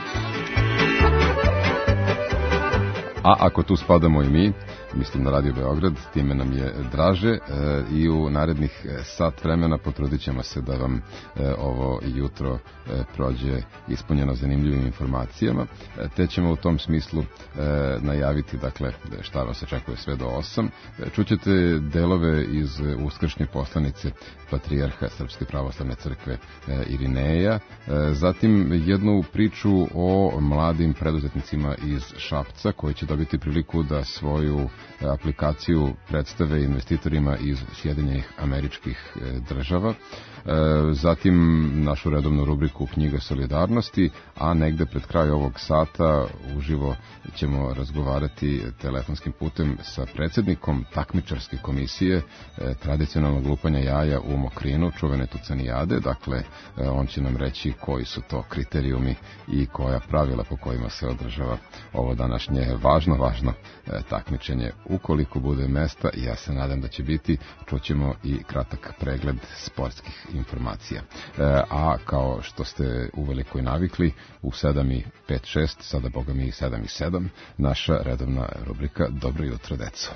A ako tu spadamo i mi, mislim na Radio Beograd, time nam je draže i u narednih sat vremena potrudit ćemo se da vam ovo jutro prođe ispunjeno zanimljivim informacijama, te ćemo u tom smislu najaviti, dakle, šta vas očekuje sve do 8. Čućete delove iz uskršnje poslanice patrijarha Srpske pravoslavne crkve Irineja, zatim jednu priču o mladim preduzetnicima iz Šapca koji će dobiti priliku da svoju aplikaciju predstave investitorima iz Sjedinjenih Američkih Država, zatim našu redovnu rubriku Knjiga solidarnosti, a negde pred kraj ovog sata uživo ćemo razgovarati telefonskim putem sa predsjednikom takmičarske komisije tradicionalnog lupanja jaja u Mokrinu, čuvene Tucanijade. Dakle, on će nam reći koji su to kriterijumi i koja pravila po kojima se održava ovo današnje važno takmičenje. Ukoliko bude mesta, ja se nadam da će biti, čućemo i kratak pregled sportskih informacija. A kao što ste uveliko i navikli, u 7:05-6, sada boga mi 7:07, naša redovna rubrika Dobro jutro, deco.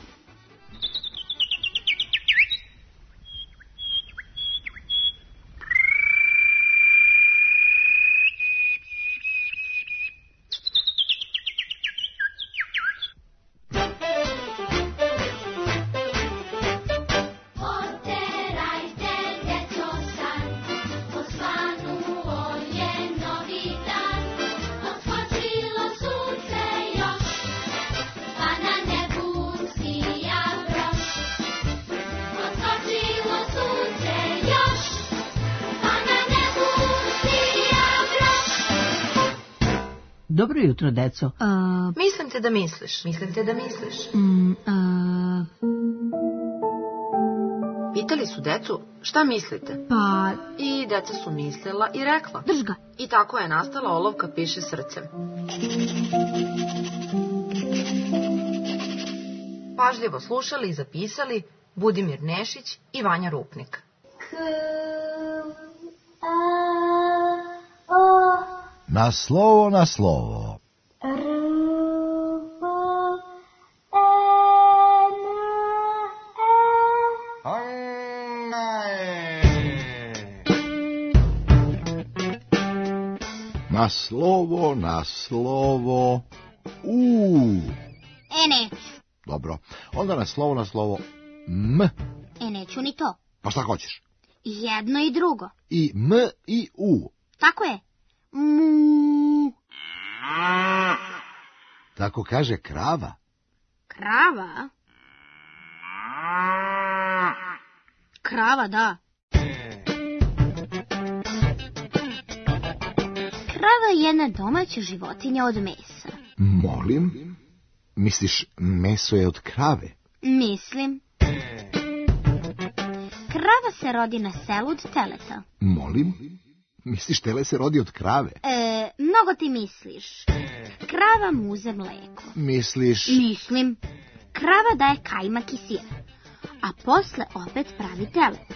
Dobro jutro, deco. Mislim te da misliš. Pitali su decu, šta mislite? Pa... I deca su mislila i rekla. Drž ga. I tako je nastala olovka piše srcem. Pažljivo slušali i zapisali Budimir Nešić i Vanja Rupnik. Na slovo, na slovo. Na slovo, na slovo. Neću. Dobro. Onda na slovo M. Neću ni to. Pa šta hoćeš? Jedno i drugo. I M i U. Tako je. Mu. Tako kaže krava. Krava? Krava, da. Krava je jedna domaća životinja od mesa. Molim? Misliš, meso je od krave? Mislim. Krava se rodi na selu od teleta. Molim? Misliš, tele se rodi od krave? Mnogo ti misliš. Krava muze mleko. Misliš? Mislim. Krava daje kajmak i sir, a posle opet pravi telet.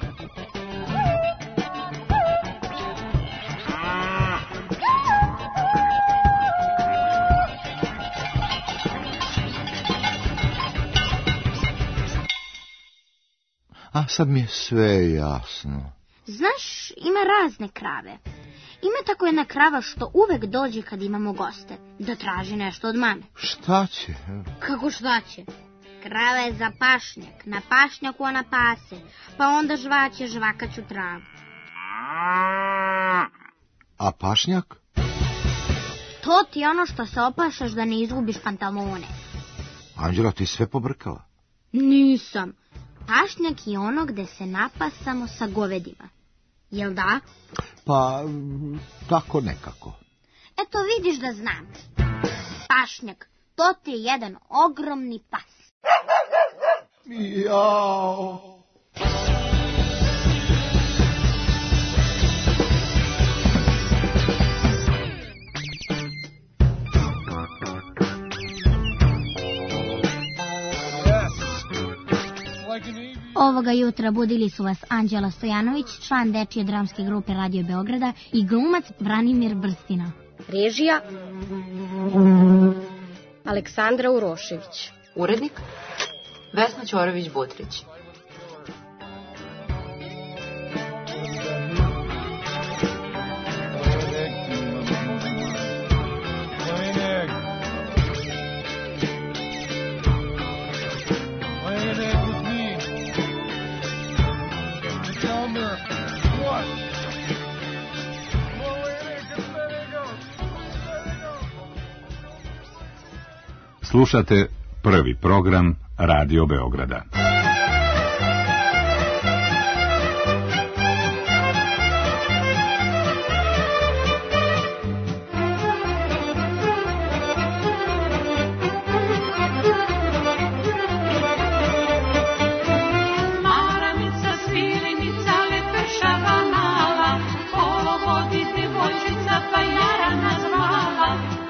A sad mi je sve jasno. Znaš, ima razne krave. Ima tako jedna krava što uvek dođe kad imamo goste, da traži nešto od mame. Šta će? Kako šta će? Krava je za pašnjak, na pašnjaku ona pase, pa onda žvaće žvakaću travu. A pašnjak? To ti je ono što se opašaš da ne izgubiš pantalone. Anđela, ti sve pobrkala? Nisam. Pašnjak je ono gde se napasamo sa govedima. Jel da? Pa, tako nekako. Eto vidiš da znam. Pašnjak, to ti je jedan ogromni pas. Jao. Ovoga jutra budili su vas Anđela Stojanović, član dečije dramske grupe Radio Beograda i glumac Branimir Brstina. Režija Aleksandra Urošević. Urednik Vesna Ćorović-Butrić. Slušate prvi program Radio Beograda.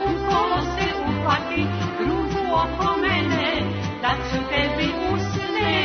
Oko mene, da ću tebi usne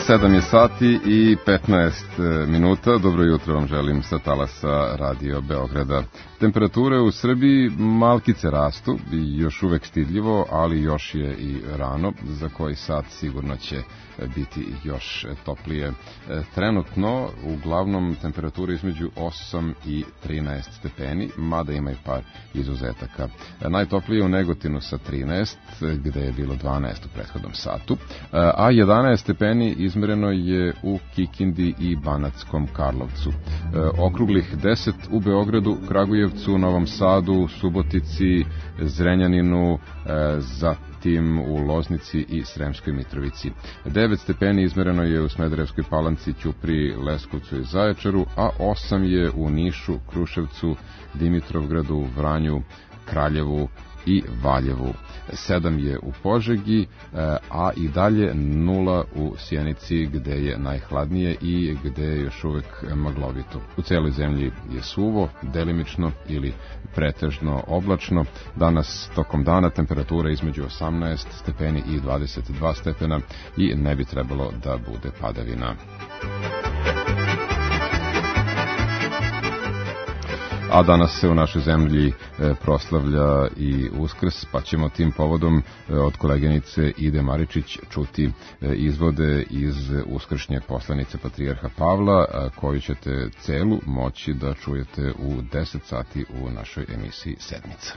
7 je sati i 15 minuta. Dobro jutro vam želim sa talasa Radio Beograda. Temperature u Srbiji malkice rastu i još uvek stidljivo, ali još je i rano. Za koji sat sigurno će biti još toplije. Trenutno uglavnom temperature između 8 i 13 stepeni, mada ima i par izuzetaka. Najtoplije u Negotinu sa 13, gde je bilo 12 u prethodnom satu, a 11 stepeni izmereno je u Kikindi i Banatskom Karlovcu. Okruglih 10 u Beogradu, Kragujevcu, Novom Sadu, Subotici, Zrenjaninu, zatim u Loznici i Sremskoj Mitrovici. 9 stepeni izmereno je u Smederevskoj Palanci, Ćupriji, Leskovcu i Zaječaru, a 8 je u Nišu, Kruševcu, Dimitrovgradu, Vranju, Kraljevu i Valjevu. 7 je u Požegi, a i dalje 0 u Sjenici, gde je najhladnije i gde je još uvek maglovito. U celoj zemlji je suvo, delimično ili pretežno oblačno. Danas tokom dana temperatura između 18 stepeni i 22 stepena i ne bi trebalo da bude padavina. A danas se u našoj zemlji proslavlja i Uskrs, pa ćemo tim povodom od koleginice Ide Maričić čuti izvode iz uskršnje poslanice Patrijarha Pavla, koju ćete celu moći da čujete u 10 sati u našoj emisiji Sedmica.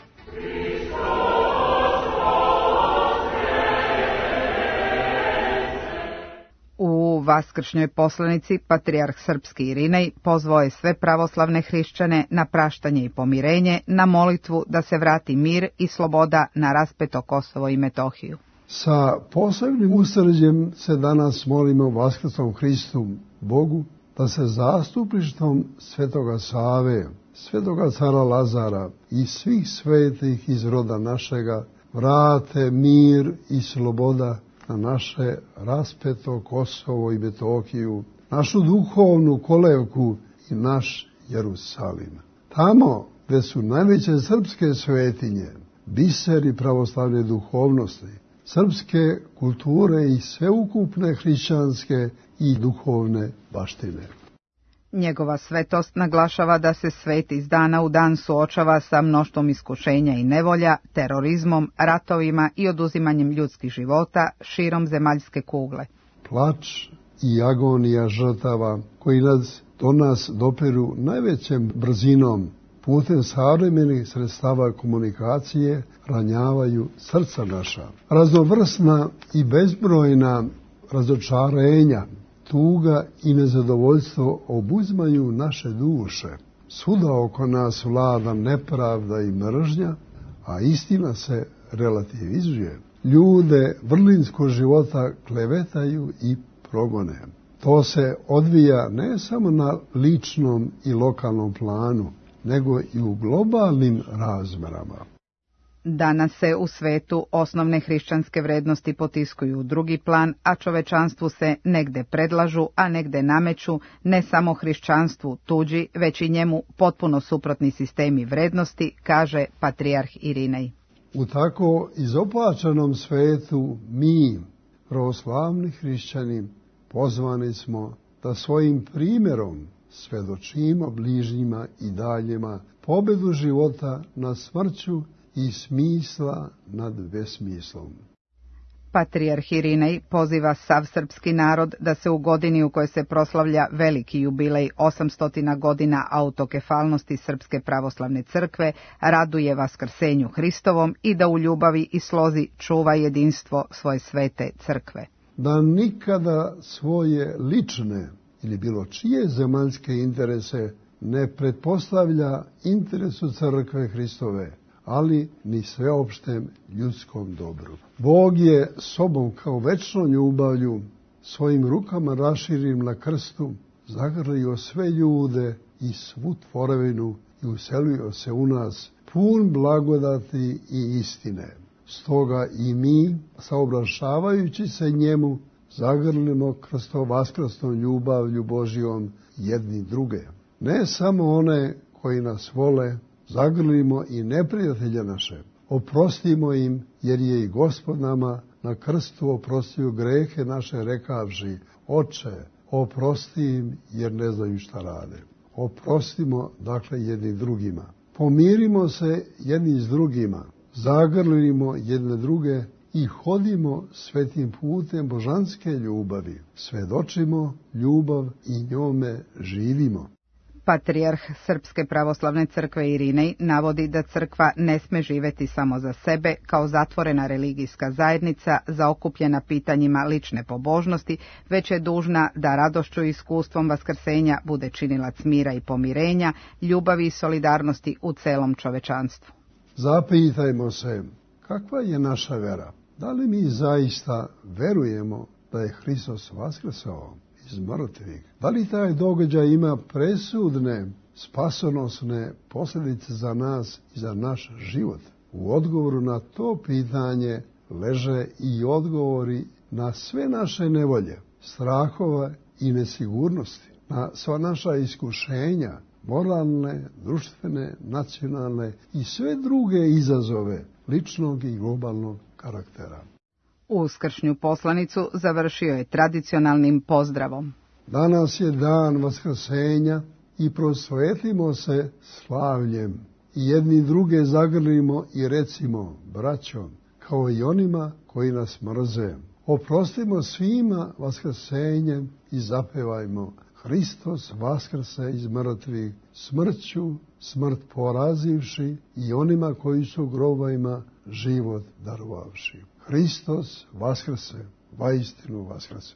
U vaskršnjoj poslanici Patrijarh Srpski Irinej pozvao je sve pravoslavne hrišćane na praštanje i pomirenje, na molitvu da se vrati mir i sloboda na raspeto Kosovo i Metohiju. Sa posebnim usrđem se danas molimo Vaskrsnom Hristu Bogu da se zastupništvom Svetoga Save, Svetoga cara Lazara i svih svetih iz roda našega vrate mir i sloboda na naše raspeto Kosovo i Metohiju, našu duhovnu kolevku i naš Jerusalim. Tamo gde su najveće srpske svetinje, biseri pravoslavne duhovnosti, srpske kulture i sveukupne hrišćanske i duhovne baštine. Njegova svetost naglašava da se svet iz dana u dan suočava sa mnoštvom iskušenja i nevolja, terorizmom, ratovima i oduzimanjem ljudskih života širom zemaljske kugle. Plač i agonija žrtava koji do nas dopiru najvećem brzinom putem savremenih sredstava komunikacije ranjavaju srca naša. Raznovrsna i bezbrojna razočarenja, tuga i nezadovoljstvo obuzmaju naše duše. Svuda oko nas vlada nepravda i mržnja, a istina se relativizuje. Ljude vrlinskog života klevetaju i progone. To se odvija ne samo na ličnom i lokalnom planu, nego i u globalnim razmerama. Danas se u svetu osnovne hrišćanske vrednosti potiskuju u drugi plan, a čovečanstvu se negde predlažu, a negde nameću ne samo hrišćanstvu tuđi, već i njemu potpuno suprotni sistemi vrednosti, kaže Patrijarh Irinej. U tako izopačenom svetu mi, pravoslavni hrišćani, pozvani smo da svojim primjerom svedočimo bližnjima i daljima pobedu života nad smrću i smisla nad besmislom. Patrijarh Irinej poziva sav srpski narod da se u godini u kojoj se proslavlja veliki jubilej 800 godina autokefalnosti Srpske pravoslavne crkve raduje Vaskrsenju Hristovom i da u ljubavi i slozi čuva jedinstvo svoje svete crkve. Da nikada svoje lične ili bilo čije zemaljske interese ne pretpostavlja interesu crkve Hristove, ali ni sveopštem ljudskom dobru. Bog je sobom kao večnom ljubavlju svojim rukama raširim na krstu zagrlio sve ljude i svu tvorevinu i uselio se u nas pun blagodati i istine. Stoga i mi, saobraćavajući se njemu, zagrlimo krsto-vaskrstnom ljubavlju Božijom jedni druge. Ne samo one koji nas vole, zagrlimo i neprijatelje naše. Oprostimo im, jer je i Gospod nama na krstu oprostio grehe naše rekavši: Oče, oprosti im jer ne znaju šta rade. Oprostimo dakle jedni drugima. Pomirimo se jedni s drugima. Zagrlimo jedne druge i hodimo svetim putem božanske ljubavi. Svedočimo ljubav i njome živimo. Patrijarh Srpske pravoslavne crkve Irinej navodi da crkva ne sme živeti samo za sebe kao zatvorena religijska zajednica zaokupljena pitanjima lične pobožnosti, već je dužna da radošću i iskustvom vaskrsenja bude činilac mira i pomirenja, ljubavi i solidarnosti u celom čovečanstvu. Zapitajmo se, kakva je naša vera? Da li mi zaista verujemo da je Hristos vaskrsao iz mrtvih? Da li taj događaj ima presudne, spasonosne posljedice za nas i za naš život? U odgovoru na to pitanje leže i odgovori na sve naše nevolje, strahove i nesigurnosti, na sva naša iskušenja, moralne, društvene, nacionalne i sve druge izazove ličnog i globalnog karaktera. Uskršnju poslanicu završio je tradicionalnim pozdravom. Danas je dan vaskrsenja i prosvetimo se slavljem i jedni druge zagrlimo i recimo: braćo, kao i onima koji nas mrze, oprostimo svima vaskrsenjem i zapevajmo: Hristos vaskrse iz mrtvih, smrću smrt porazivši i onima koji su u grobovima život darovavši. Hristos vaskrse, vaistinu vaskrse.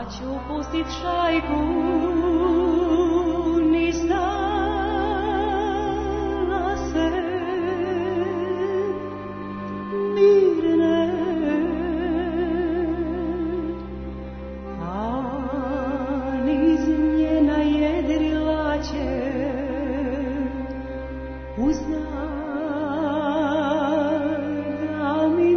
Ja ću pustit šajku niz dana se mirne, a niz njena jedrila će uzna da mi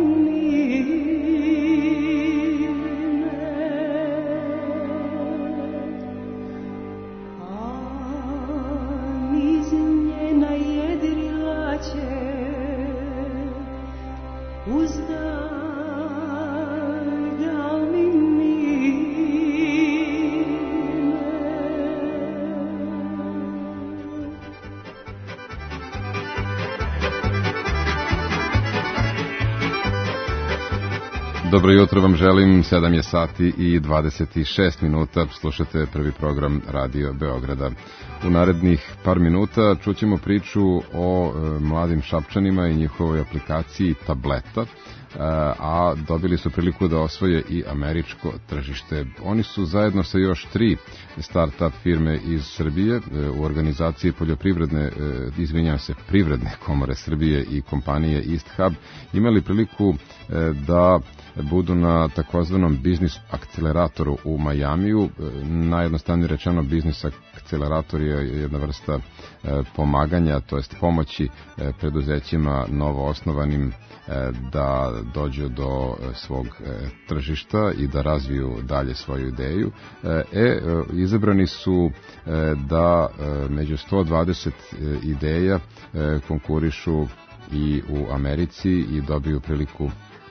Dobro jutro vam želim, 7 je sati i 26 minuta, slušate prvi program Radio Beograda. U narednih par minuta čućemo priču o mladim Šapčanima i njihovoj aplikaciji Tableta, a dobili su priliku da osvoje i američko tržište. Oni su zajedno sa još 3 start-up firme iz Srbije u organizaciji Privredne komore Srbije i kompanije East Hub imali priliku da budu na takozvanom biznis akceleratoru u Majamiju. Najjednostavnije rečeno, biznis akcelerator je jedna vrsta pomaganja, to jest pomoći preduzećima novoosnovanim da dođu do svog tržišta i da razviju dalje svoju ideju. Izabrani su da među 120 ideja konkurišu i u Americi i dobiju priliku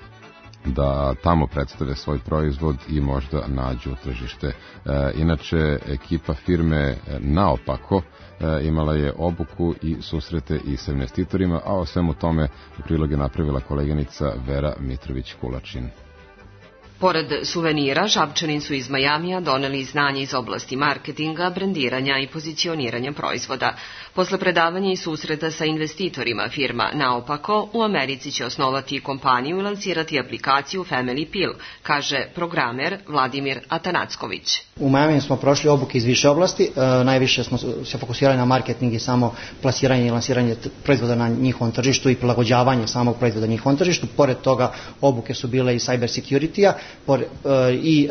da tamo predstave svoj proizvod i možda nađu tržište. Inače, ekipa firme Naopako imala je obuku i susrete i sa investitorima, a o svemu tome prilog je napravila koleginica Vera Mitrović-Kulačin. Pored suvenira, Šapčanin su iz Majamija doneli znanje iz oblasti marketinga, brendiranja i pozicioniranja proizvoda. Posle predavanja i susreta sa investitorima, firma Naopako u Americi će osnovati kompaniju i lancirati aplikaciju Family Pill, kaže programer Vladimir Atanacković. U Majamiju smo prošli obuke iz više oblasti, najviše smo se fokusirali na marketing i samo plasiranje i lansiranje proizvoda na njihovom tržištu i prilagođavanje samog proizvoda na njihovom tržištu. Pored toga, obuke su bile i cyber security-a i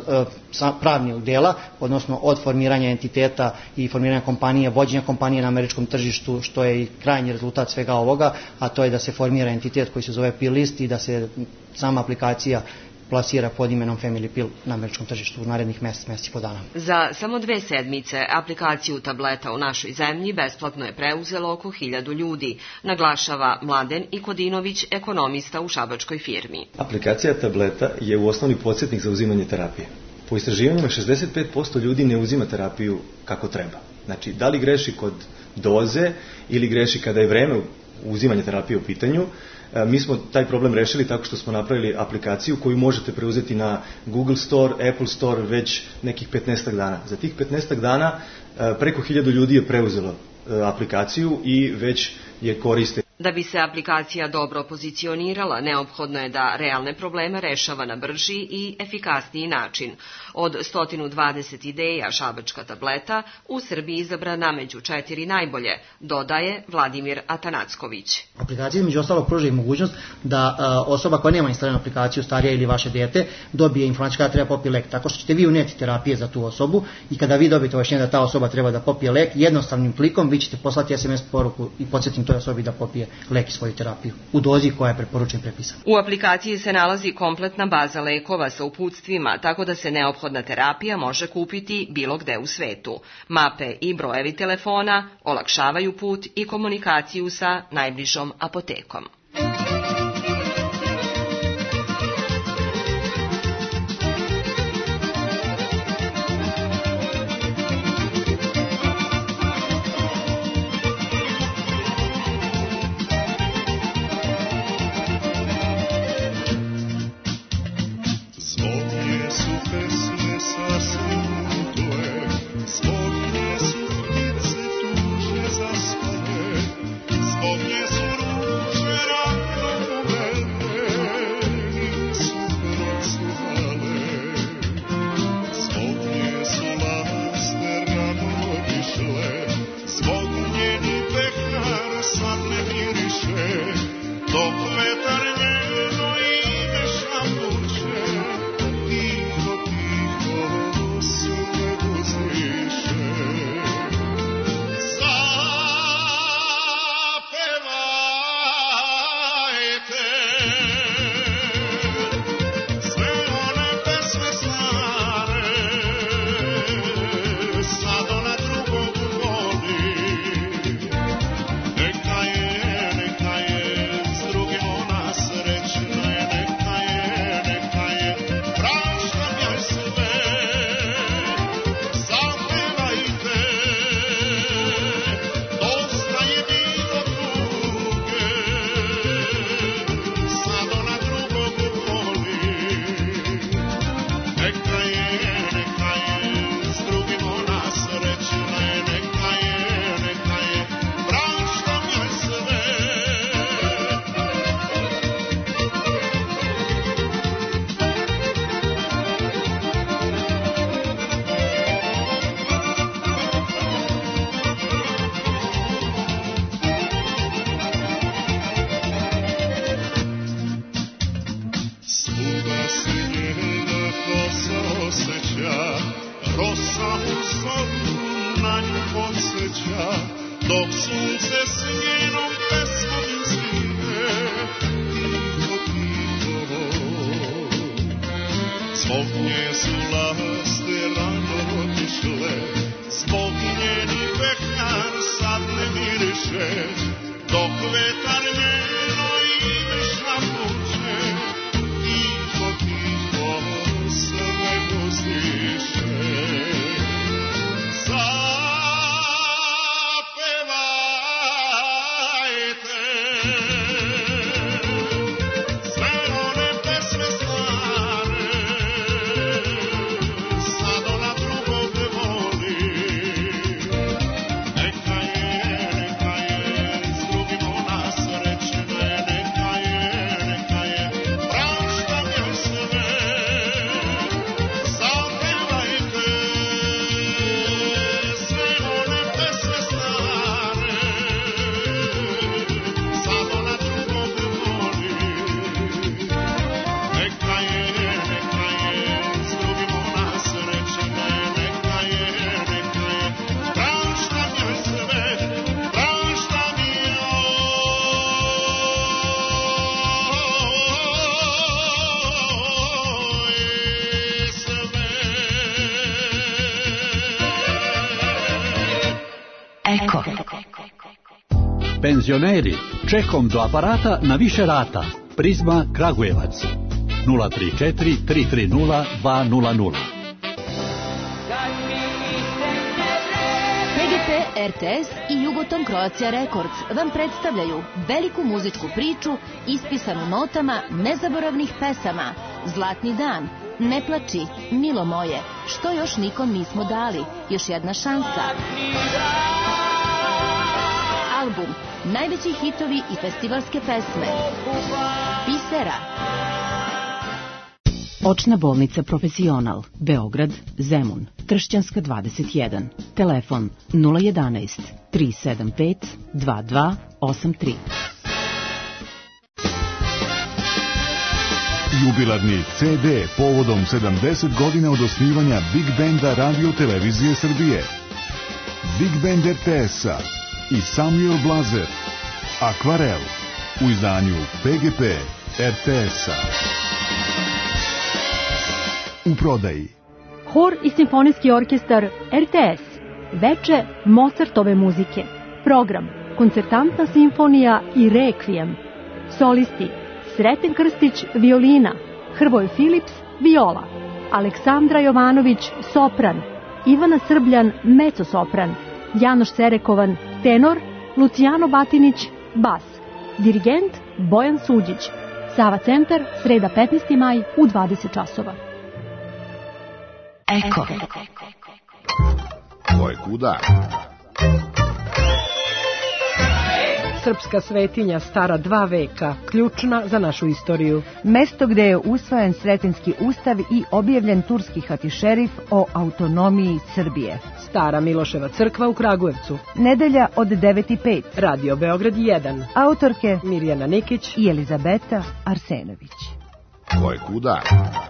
pravnih dela, odnosno od formiranja entiteta i formiranja kompanije, vođenja kompanije na američkom tržištu, što je i krajnji rezultat svega ovoga, a to je da se formira entitet koji se zove Pill List i da se sama aplikacija plasira pod imenom Family Pill na američkom tržištu u narednih mesec i po dana. Za samo 2 sedmice aplikaciju Tableta u našoj zemlji besplatno je preuzelo oko 1000 ljudi, naglašava Mladen Ikodinović, ekonomista u šabačkoj firmi. Aplikacija Tableta je u osnovi podsjetnik za uzimanje terapije. Po istraživanjima 65% ljudi ne uzima terapiju kako treba. Znači, da li greši kod doze ili greši kada je vreme uzimanja terapije u pitanju. Mi smo taj problem rešili tako što smo napravili aplikaciju koju možete preuzeti na Google Store, Apple Store već nekih 15 dana. Za tih 15 dana preko 1000 ljudi je preuzelo aplikaciju i već je koriste. Da bi se aplikacija dobro pozicionirala, neophodno je da realne probleme rešava na brži i efikasniji način. Od 120 ideja šabačka tableta u Srbiji izabrana među 4 najbolje, dodaje Vladimir Atanacković. Aplikacija među ostalo pruža i mogućnost da osoba koja nema instaliranu aplikaciju, starija ili vaše dete, dobije informaciju kada treba popije lek. Tako što ćete vi unijeti terapije za tu osobu i kada vi dobijete objašnjenje da ta osoba treba da popije lek, jednostavnim klikom vi ćete poslati SMS poruku i podsjetiti toj osobi da popije lek i svoju terapiju u dozi koja je preporučena i prepisana. U aplikaciji se nalazi kompletna baza lekova sa uputstvima, tako da se neophodna terapija može kupiti bilo gde u svetu. Mape i brojevi telefona olakšavaju put i komunikaciju sa najbližom apotekom. Zbog nje su ruže su laste rano otišle, zbog njenih veknar sad ne miriše, dok vetar njeno imeš napuče, tiho, tiho sve pustiše. Zapevajte sve one pesme stare, sad ona drugog voli. Neka je s drugim ona srećna, neka je, praštam joj sve. Zapevajte sve one pesme stare, sad ona drugog voli. Neka je s drugim ona srećna, neka je, praštam joj sve, praštam joj Eko. Penzioneri, čekom do aparata na više rata. Prizma Kragujevac 034 330 200. PGP, RTS i Jugoton Croatia Records vam predstavljaju veliku muzičku priču ispisanu notama nezaboravnih pesama. Zlatni dan, Ne plači, Milo moje, Što još nikom nismo dali, Još jedna šansa. Album, najveći hitovi i festivalske pesme. Pisera. Očna bolnica Profesional, Beograd, Zemun, Tršćanska 21, telefon 011 375 2283. Jubilarni CD povodom 70 godina od osnivanja Big Benda Radio Televizije Srbije. Big Band RTS-a i Samuel Blazer, Akvarel, u izdanju PGP RTS-a. U prodaji. Hor i simfonijski orkestar RTS. Veče Mozartove muzike. Program Koncertantna simfonija i Rekvijem. Solisti Sreten Krstić, violina, Hrvoje Filips, viola, Aleksandra Jovanović, sopran, Ivana Srbljan, mecosopran, Janoš Serekovan, tenor, Lucijano Batinić, bas, dirigent Bojan Suđić. Sava centar, sreda 15. maj u 20 časova. Eko. Ko je kuda? Srpska svetinja stara 2 veka, ključna za našu istoriju. Mesto gde je usvojen Sretenski ustav i objavljen turski hatišerif o autonomiji Srbije. Stara Miloševa crkva u Kragujevcu. Nedelja od 9:05. Radio Beograd 1. Autorke Mirjana Nikić i Elizabeta Arsenović. Ko je kuda?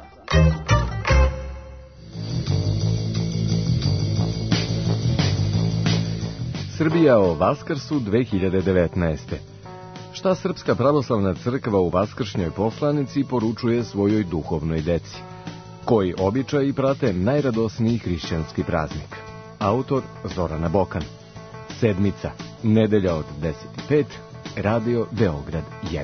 Srbija o Vaskrsu 2019. Šta Srpska pravoslavna crkva u vaskršnjoj poslanici poručuje svojoj duhovnoj deci? Koji običaji prate najradosniji hrišćanski praznik? Autor Zorana Bokan. Sedmica, nedelja od 10:05, Radio Beograd 1.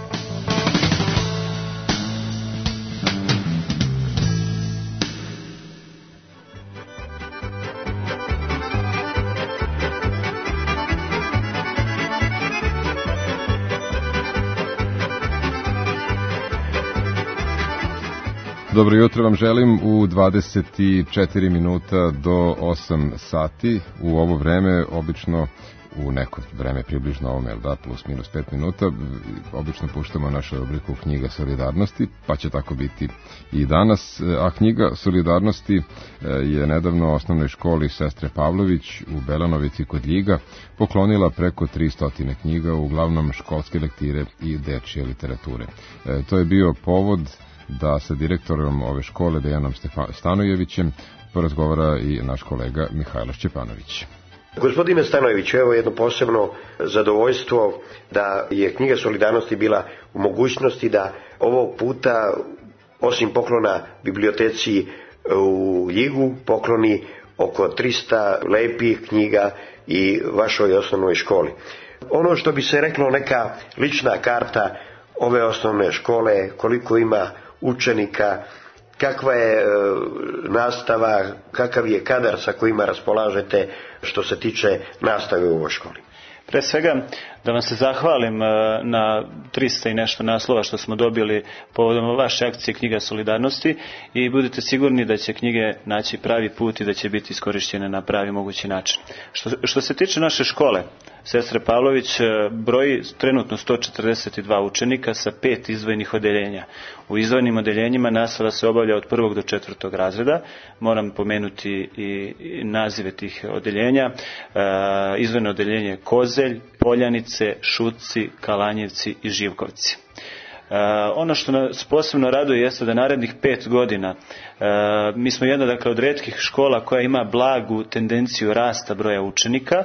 Dobro jutro vam želim u 24 minuta do 8 sati. U ovo vreme, obično u neko vreme približno ovome, da, plus minus 5 minuta, obično puštamo našu rubriku Knjiga solidarnosti, pa će tako biti i danas. A Knjiga solidarnosti je nedavno osnovnoj školi Sestre Pavlović u Belanovici kod Ljiga poklonila preko 300 knjiga, uglavnom školske lektire i dečije literature. To je bio povod da sa direktorom ove škole, Dejanom Stanojevićem, porazgovara i naš kolega Mihajlo Šćepanović. Gospodine Stanojeviću, evo jedno posebno zadovoljstvo da je Knjiga solidarnosti bila u mogućnosti da ovog puta, osim poklona biblioteci u Ljigu pokloni oko 300 lepih knjiga i vašoj osnovnoj školi. Ono što bi se reklo neka lična karta ove osnovne škole, koliko ima učenika, kakva je nastava, kakav je kadar sa kojima raspolažete što se tiče nastave u ovoj školi. Pre svega da vam se zahvalim na 300 i nešto naslova što smo dobili povodom vaše akcije Knjiga solidarnosti i budite sigurni da će knjige naći pravi put i da će biti iskorišćene na pravi mogući način. Što se tiče naše škole, Sestre Pavlović broji trenutno 142 učenika sa 5 izdvojenih odeljenja. U izdvojenim odeljenjima nastava se obavlja od 1. do 4. razreda. Moram pomenuti i nazive tih odeljenja. Izdvojeno odeljenje Kozelj, Poljanice, Šutci, Kalanjevci i Živkovci. Ono što nas posebno raduje jeste da narednih 5 godina mi smo jedna dakle od retkih škola koja ima blagu tendenciju rasta broja učenika,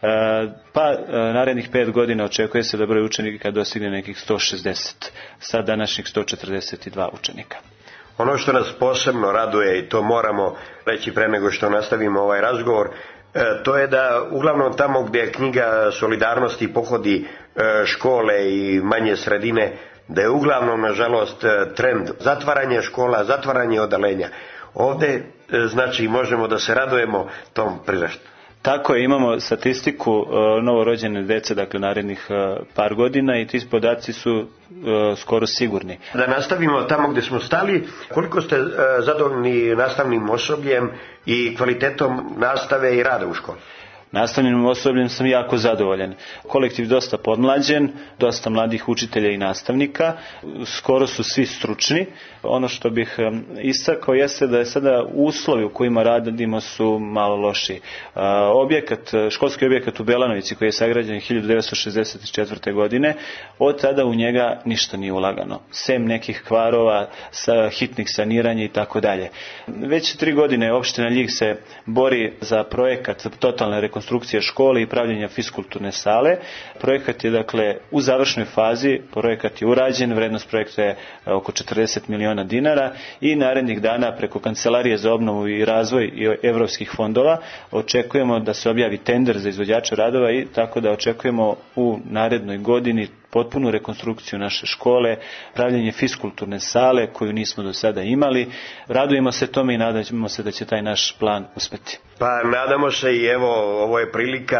pa narednih 5 godina očekuje se da broj učenika dostigne nekih 160 sa današnjih 142 učenika. Ono što nas posebno raduje, i to moramo reći pre nego što nastavimo ovaj razgovor, to je da uglavnom tamo gdje Knjiga solidarnosti pohodi škole i manje sredine, da je uglavnom, nažalost, trend zatvaranje škola, zatvaranje odeljenja. Ovdje, znači, možemo da se radujemo tom priraštu. Tako je, imamo statistiku novorođene dece, dakle narednih par godina i ti podaci su skoro sigurni. Da nastavimo tamo gdje smo stali, koliko ste zadovoljni nastavnim osobljem i kvalitetom nastave i rada u školi? Nastavnim osobljem sam jako zadovoljan. Kolektiv dosta podmlađen, dosta mladih učitelja i nastavnika, skoro su svi stručni. Ono što bih istakao jeste da je sada uslovi u kojima radimo su malo loši. Školski objekat u Belanovici koji je sagrađen 1964. godine, od tada u njega ništa nije ulagano. Sem nekih kvarova, hitnih saniranja i tako dalje. Već 3 godine opština Ljig se bori za projekat totalne rekonstrukcije škole i pravljenja fiskulturne sale. Projekat je dakle u završnoj fazi, projekat je urađen, vrednost projekta je oko 40 miliona dinara i narednih dana preko Kancelarije za obnovu i razvoj i evropskih fondova očekujemo da se objavi tender za izvođača radova i tako da očekujemo u narednoj godini potpunu rekonstrukciju naše škole, pravljenje fiskulturne sale koju nismo do sada imali. Radujemo se tome i nadamo se da će taj naš plan uspeti. Pa nadamo se i evo, ovo je prilika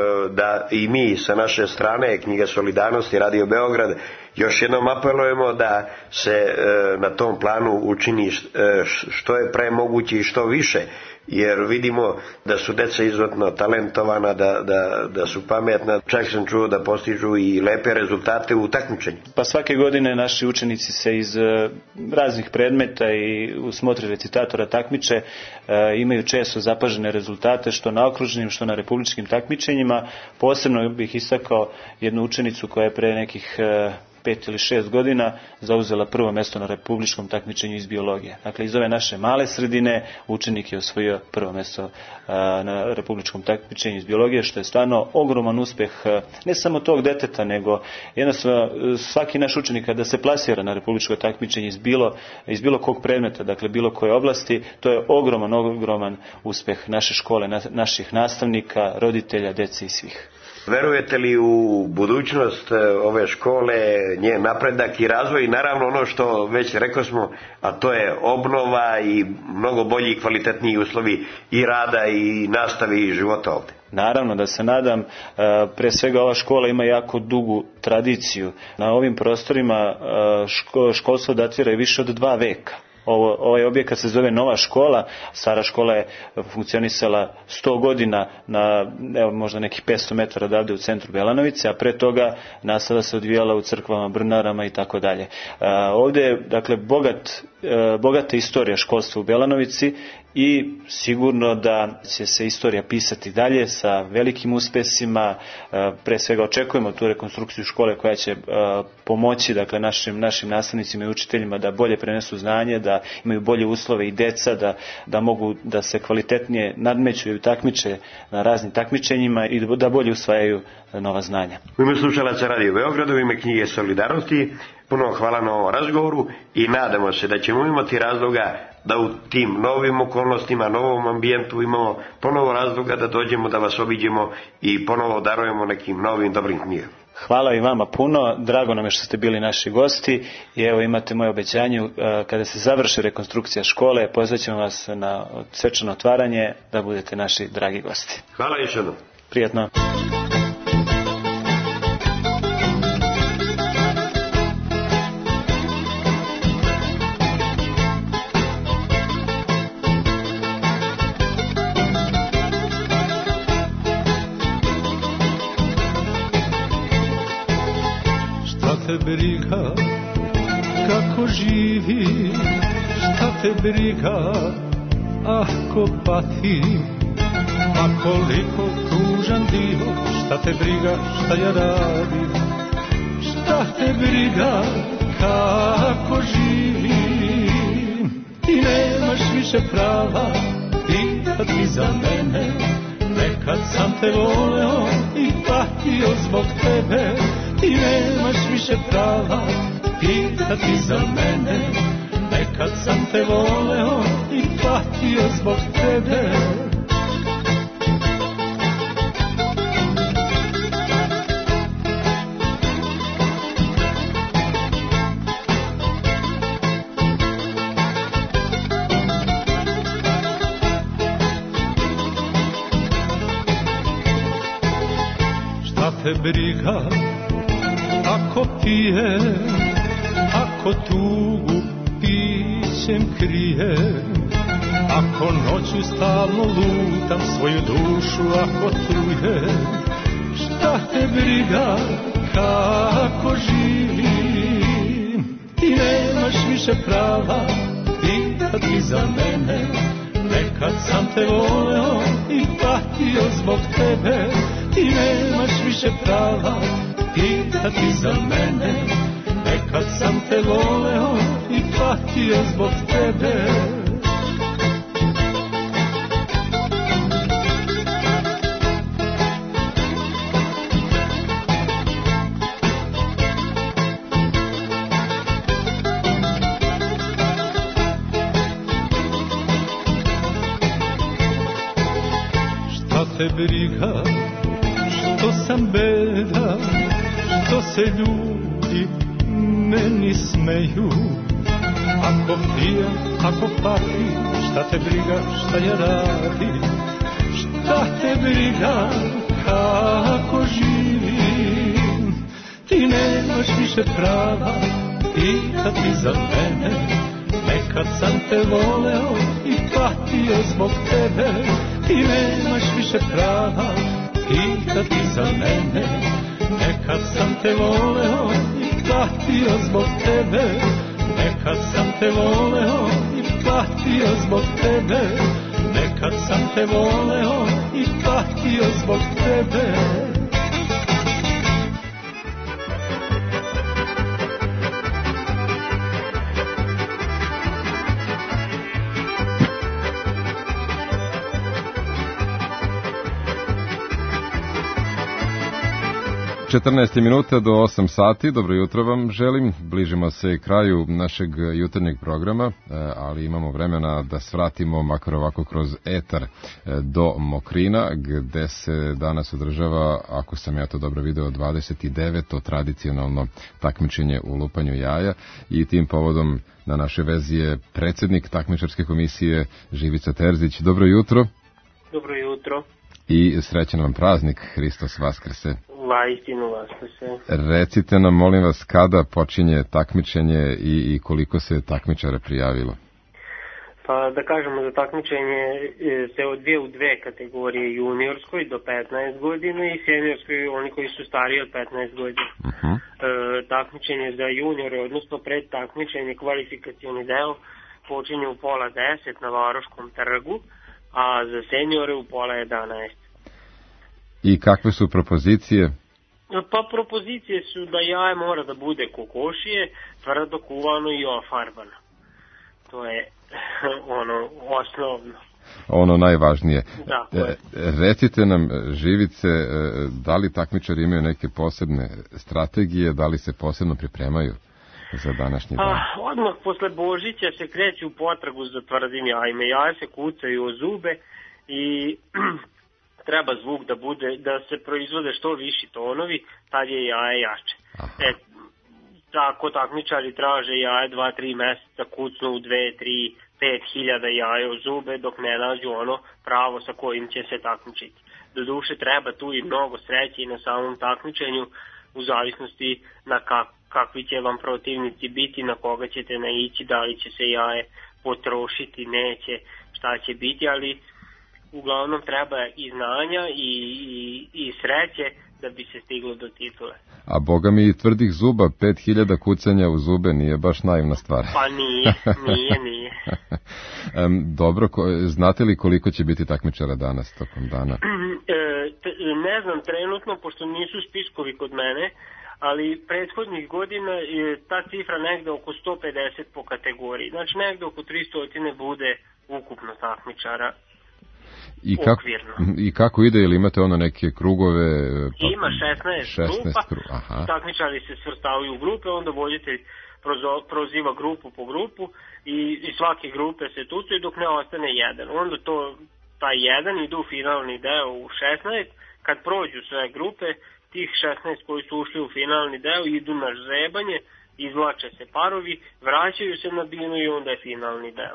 da i mi sa naše strane Knjiga solidarnosti Radio Beograd još jednom apelujemo da se na tom planu učini što je pre moguće i što više, jer vidimo da su deca izuzetno talentovana, da su pametna, čak sam čuo da postižu i lepe rezultate u takmičenju. Pa svake godine naši učenici se iz raznih predmeta i u smotri recitatora takmiče, imaju često zapažene rezultate što na okružnim, što na republičkim takmičenjima. Posebno bih istakao jednu učenicu koja je pre nekih 5 ili 6 godina zauzela prvo mjesto na republičkom takmičenju iz biologije. Dakle, iz ove naše male sredine učenik je osvojio prvo mjesto na republičkom takmičenju iz biologije, što je stvarno ogroman uspjeh ne samo tog deteta, nego jednostavno svaki naš učenik kada se plasira na republičko takmičenje iz bilo kog predmeta, dakle bilo koje oblasti, to je ogroman uspjeh naše škole, naših nastavnika, roditelja, dece i svih. Verujete li u budućnost ove škole, njen napredak i razvoj i naravno ono što već rekao smo, a to je obnova i mnogo bolji i kvalitetniji uslovi i rada i nastave i života ovdje? Naravno da se nadam, pre svega ova škola ima jako dugu tradiciju. Na ovim prostorima školstvo datira i više od 2 veka. Ovaj objekat se zove Nova škola, stara škola je funkcionisala 100 godina na možda nekih 500 metara odavde u centru Belanovice, a pre toga nastava se odvijala u crkvama, brnarama i tako dalje. Ovdje je dakle bogata istorija školstva u Belanovici i sigurno da će se istorija pisati dalje sa velikim uspesima. Pre svega očekujemo tu rekonstrukciju škole koja će pomoći dakle našim nastavnicima i učiteljima da bolje prenesu znanje, da imaju bolje uslove i deca, da mogu da se kvalitetnije nadmeću i takmiče na raznim takmičenjima i da bolje usvajaju nova znanja. U ime slušalaca Radio Beograda, u ime Knjige solidarnosti, Puno hvala na ovom razgovoru i nadamo se da ćemo imati razloga da u tim novim okolnostima, novom ambijentu imamo ponovo razloga da dođemo, da vas obiđemo i ponovo darujemo nekim novim dobrim knjigama. Hvala i vama puno, drago nam je što ste bili naši gosti i evo imate moje obećanje, kada se završi rekonstrukcija škole, pozvaćemo vas na svečano otvaranje da budete naši dragi gosti. Hvala još jednom. Prijatno. Te briga kako živi, šta te briga ako pati, a koliko tužan dio, šta te briga šta ja radim, šta te briga kako živim. Ti nemaš više prava pitati za mene, nekad sam te voleo i patio zbog tebe. Ti nemaš više prava pitati za mene, nekad sam te voleo i patio zbog tebe. Šta te briga ako pijem, ako tugu pićem krijem, ako noću stalno lutam svoju dušu, ako trujem. Šta te briga kako živim. Ti nemaš više prava pitati za mene, nekad sam te voleo i patio zbog tebe. Ti nemaš više prava pitati za mene, nekad sam te voleo i patio zbog tebe. Šta te briga što sam bedan, što se ljudi meni smeju. Ako pijem, ako patim, šta te briga šta ja radim, šta te briga kako živim. Ti nemaš više prava pitati za mene, nekad sam te voleo i patio zbog tebe. Ti nemaš više prava pitati za mene, nekad sam te voleo i patio zbog tebe. Nekad sam te voleo i patio zbog tebe. Nekad sam te voleo i patio zbog tebe. 14 minuta do 8 sati, dobro jutro vam želim, bližimo se kraju našeg jutarnjeg programa, ali imamo vremena da svratimo makar ovako kroz etar do Mokrina, gde se danas održava, ako sam ja to dobro video, 29. tradicionalno takmičenje u lupanju jaja i tim povodom na našoj vezi je predsjednik takmičarske komisije Živica Terzić. Dobro jutro. Dobro jutro. I srećan vam praznik, Hristos Vaskrse. Istinu Vaskrse. Recite nam, molim vas, kada počinje takmičenje i koliko se takmičara prijavilo? Pa da kažemo, za takmičenje se odvija u dve kategorije, juniorskoj do 15 godina i seniorskoj, oni koji su stariji od 15 godina. Takmičenje za juniore, odnosno pred takmičenje, kvalifikacioni deo počinje u 9:30 na Varoškom trgu, a za seniore u 10:30. I kakve su propozicije? Pa propozicije su da jaje mora da bude kokošije, tvrdo kuvano i ofarbano. To je ono osnovno. Ono najvažnije. Dakle. Recite nam, Živice, da li takmičari imaju neke posebne strategije, da li se posebno pripremaju? za današnji dan? Odmah posle Božića se kreće u potragu za tvrdim jajima. Jaja se kucaju o zube i treba zvuk da bude, da se proizvode što viši tonovi, tad je jaje jače. Tako takmičari traže jaje 2-3 meseca, kucnu u 2, 3, 5 hiljada jaja u zube dok ne nađu ono pravo sa kojim će se takmičiti. Doduše treba tu i mnogo sreće i na samom takmičenju u zavisnosti na kakvi će vam protivnici biti, na koga ćete naići, da li će se jaje potrošiti, neće, šta će biti, ali uglavnom treba i znanja i sreće da bi se stiglo do titule. A boga mi i tvrdih zuba, 5000 kucanja u zube nije baš naivna stvar. Pa nije. Dobro, znate li koliko će biti takmičara danas tokom dana? Ne znam trenutno, pošto nisu spiskovi kod mene, ali prethodnih godina je ta cifra negde oko 150 po kategoriji. Znači negde oko 300 bude ukupno takmičara. I kako ide, ili imate ono neke krugove? Ima 16 grupa, takmičari se svrstavaju u grupe, onda voditelj proziva grupu po grupu i svake grupe se tucaju dok ne ostane jedan. Onda taj jedan ide u finalni deo u 16, kad prođu sve grupe, tih 16 koji su ušli u finalni deo idu na žrebanje, izvlače se parovi, vraćaju se na binu i onda je finalni deo.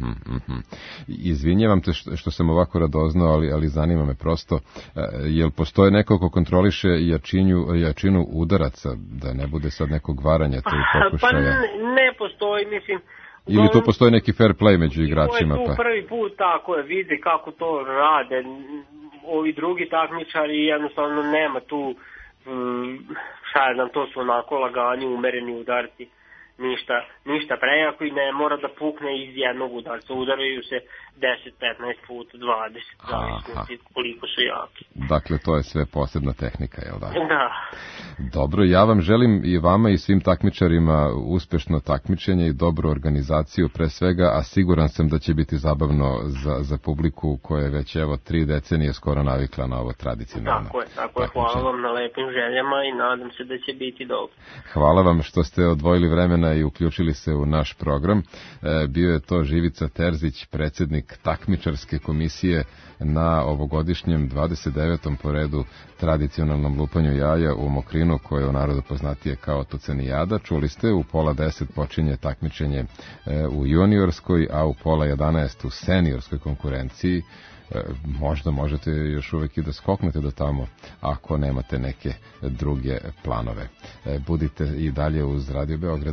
Izvinjavam te što sam ovako radoznao, ali zanima me prosto, jel postoje neko ko kontroliše jačinu udaraca, da ne bude sad nekog varanja tu pokušaja? Pa ne postoji, mislim. Ili tu postoji neki fair play među igračima? To je tu prvi put tako je, vidi kako to rade. Ovi drugi takmičari jednostavno nema tu, šta je znam, to su onako lagani, umereni udarci. Ništa prejako i ne mora da pukne iz jednog udarca. Udaraju se 10, 15 puta, 20, zavisnosti koliko su jaki. Dakle, to je sve posebna tehnika, jel da? Da. Dobro, ja vam želim i vama i svim takmičarima uspešno takmičenje i dobru organizaciju pre svega, a siguran sam da će biti zabavno za publiku koja je već 3 decenije skoro navikla na ovo tradicionalno. Tako je. Hvala vam na lepim željama i nadam se da će biti dobro. Hvala vam što ste odvojili vremena i uključili se u naš program. Bio je to Živica Terzić, predsjednik takmičarske komisije na ovogodišnjem 29. po redu tradicionalnom lupanju jaja u Mokrinu, koje je u narodu poznatije kao Tucenijada. Čuli ste, u 9:30 počinje takmičenje u juniorskoj, a u 10:30 u seniorskoj konkurenciji. Možda možete još uvijek i da skoknete do tamo ako nemate neke druge planove. Budite i dalje uz Radio Beograd.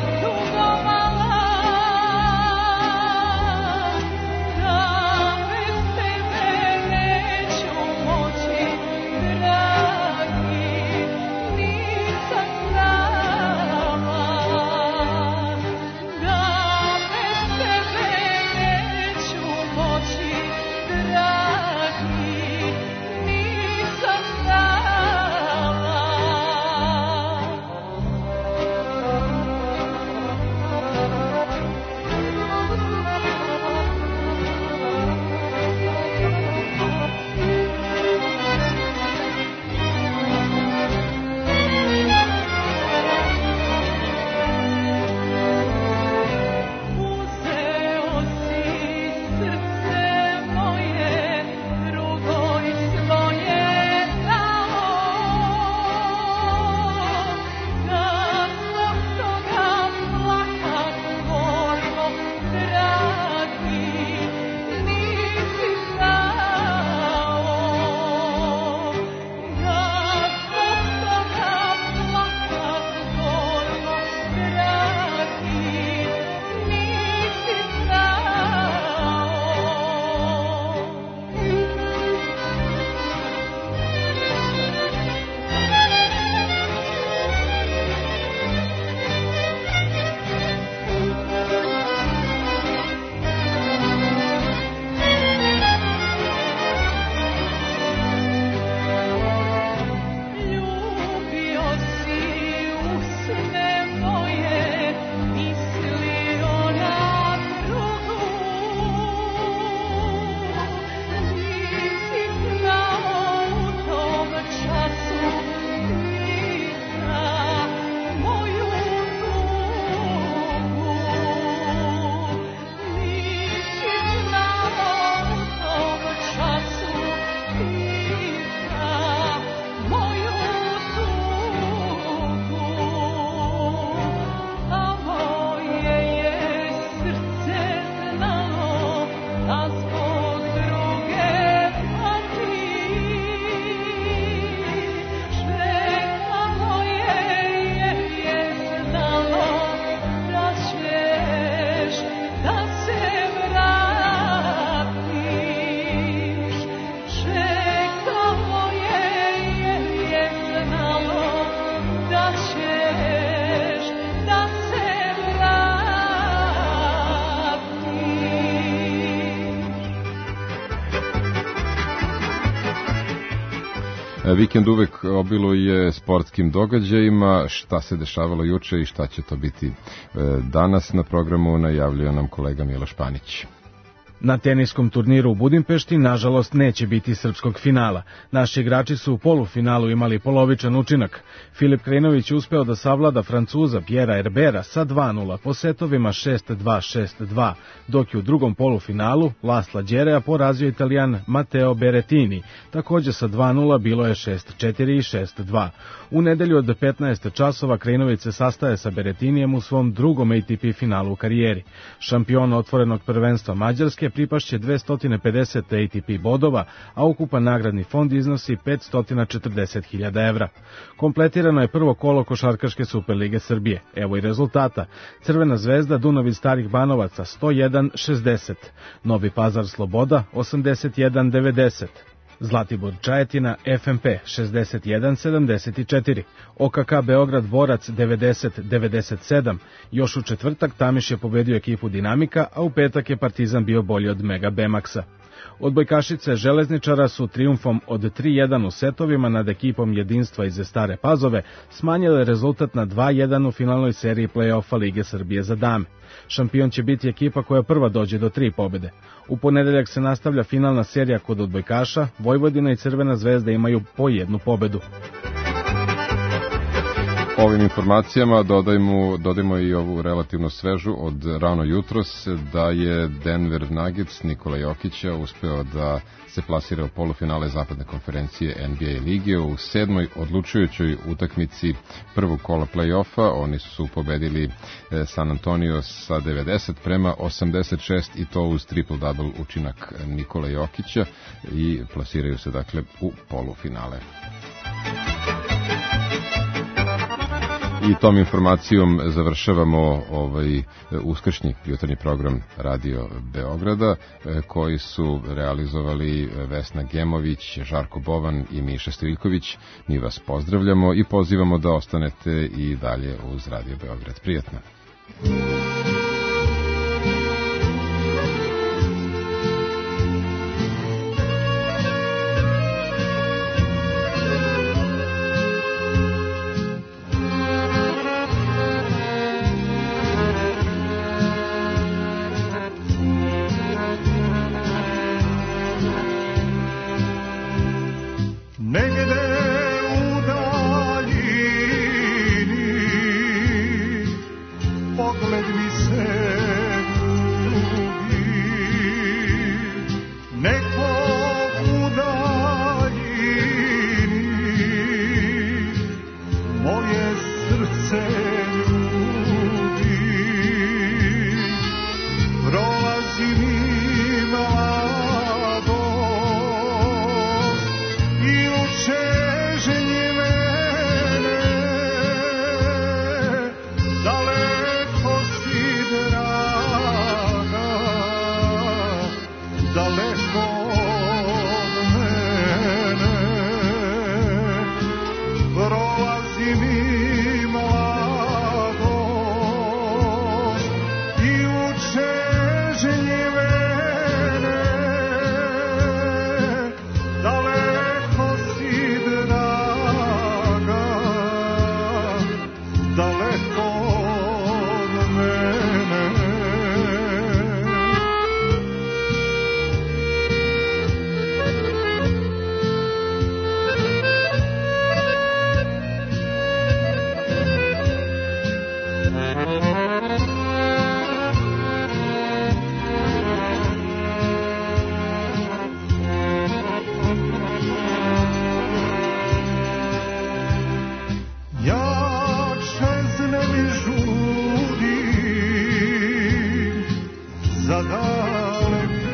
With Vikend uvek obiluje sportskim događajima. Šta se dešavalo juče i šta će to biti danas na programu, najavljuje nam kolega Miloš Panić. Na teniskom turniru u Budimpešti, nažalost, neće biti srpskog finala. Naši igrači su u polufinalu imali polovičan učinak. Filip Krajinović uspeo da savlada Francuza Pjera Herbera sa 2:0 po setovima 6-2, 6-2, dok je u drugom polufinalu Lasla Đerea porazio Italijan Matteo Berrettini. Takođe sa 2:0 bilo je 6-4 i 6-2. U nedelju od 15 časova Krajinović se sastaje sa Berrettinijem u svom drugom ATP finalu u karijeri. Šampion otvorenog prvenstva Mađarske pripašće 250 ATP bodova, a ukupan nagradni fond iznosi 540.000 evra. Kompletirano je prvo kolo Košarkaške Superlige Srbije. Evo i rezultata. Crvena zvezda Dunav iz Starih Banovaca 101-60, Novi Pazar Sloboda 81-90, Zlatibor Čajetina FMP 61-74, OKK Beograd Borac 90-97, još u četvrtak Tamiš je pobedio ekipu Dinamika, a u petak je Partizan bio bolji od Mega Bemaxa. Odbojkašice Železničara su trijumfom od 3:1 u setovima nad ekipom Jedinstva iz Stare Pazove smanjile rezultat na 2:1 u finalnoj seriji play-offa Lige Srbije za dame. Šampion će biti ekipa koja prva dođe do 3 pobede. U ponedeljak se nastavlja finalna serija kod odbojkaša, Vojvodina i Crvena zvezda imaju po 1 pobedu. Ovim informacijama dodajmo i ovu relativno svežu od rano jutros, da je Denver Nuggets Nikola Jokića uspeo da se plasira u polufinale zapadne konferencije NBA lige u 7. odlučujućoj utakmici prvog kola play-offa. Oni su pobedili San Antonio sa 90-86 i to uz triple-double učinak Nikola Jokića i plasiraju se dakle u polufinale. I tom informacijom završavamo uskršnji jutarnji program Radio Beograda, koji su realizovali Vesna Gemović, Žarko Bovan i Miša Striljković. Mi vas pozdravljamo i pozivamo da ostanete i dalje uz Radio Beograd. Prijatno. Za dalek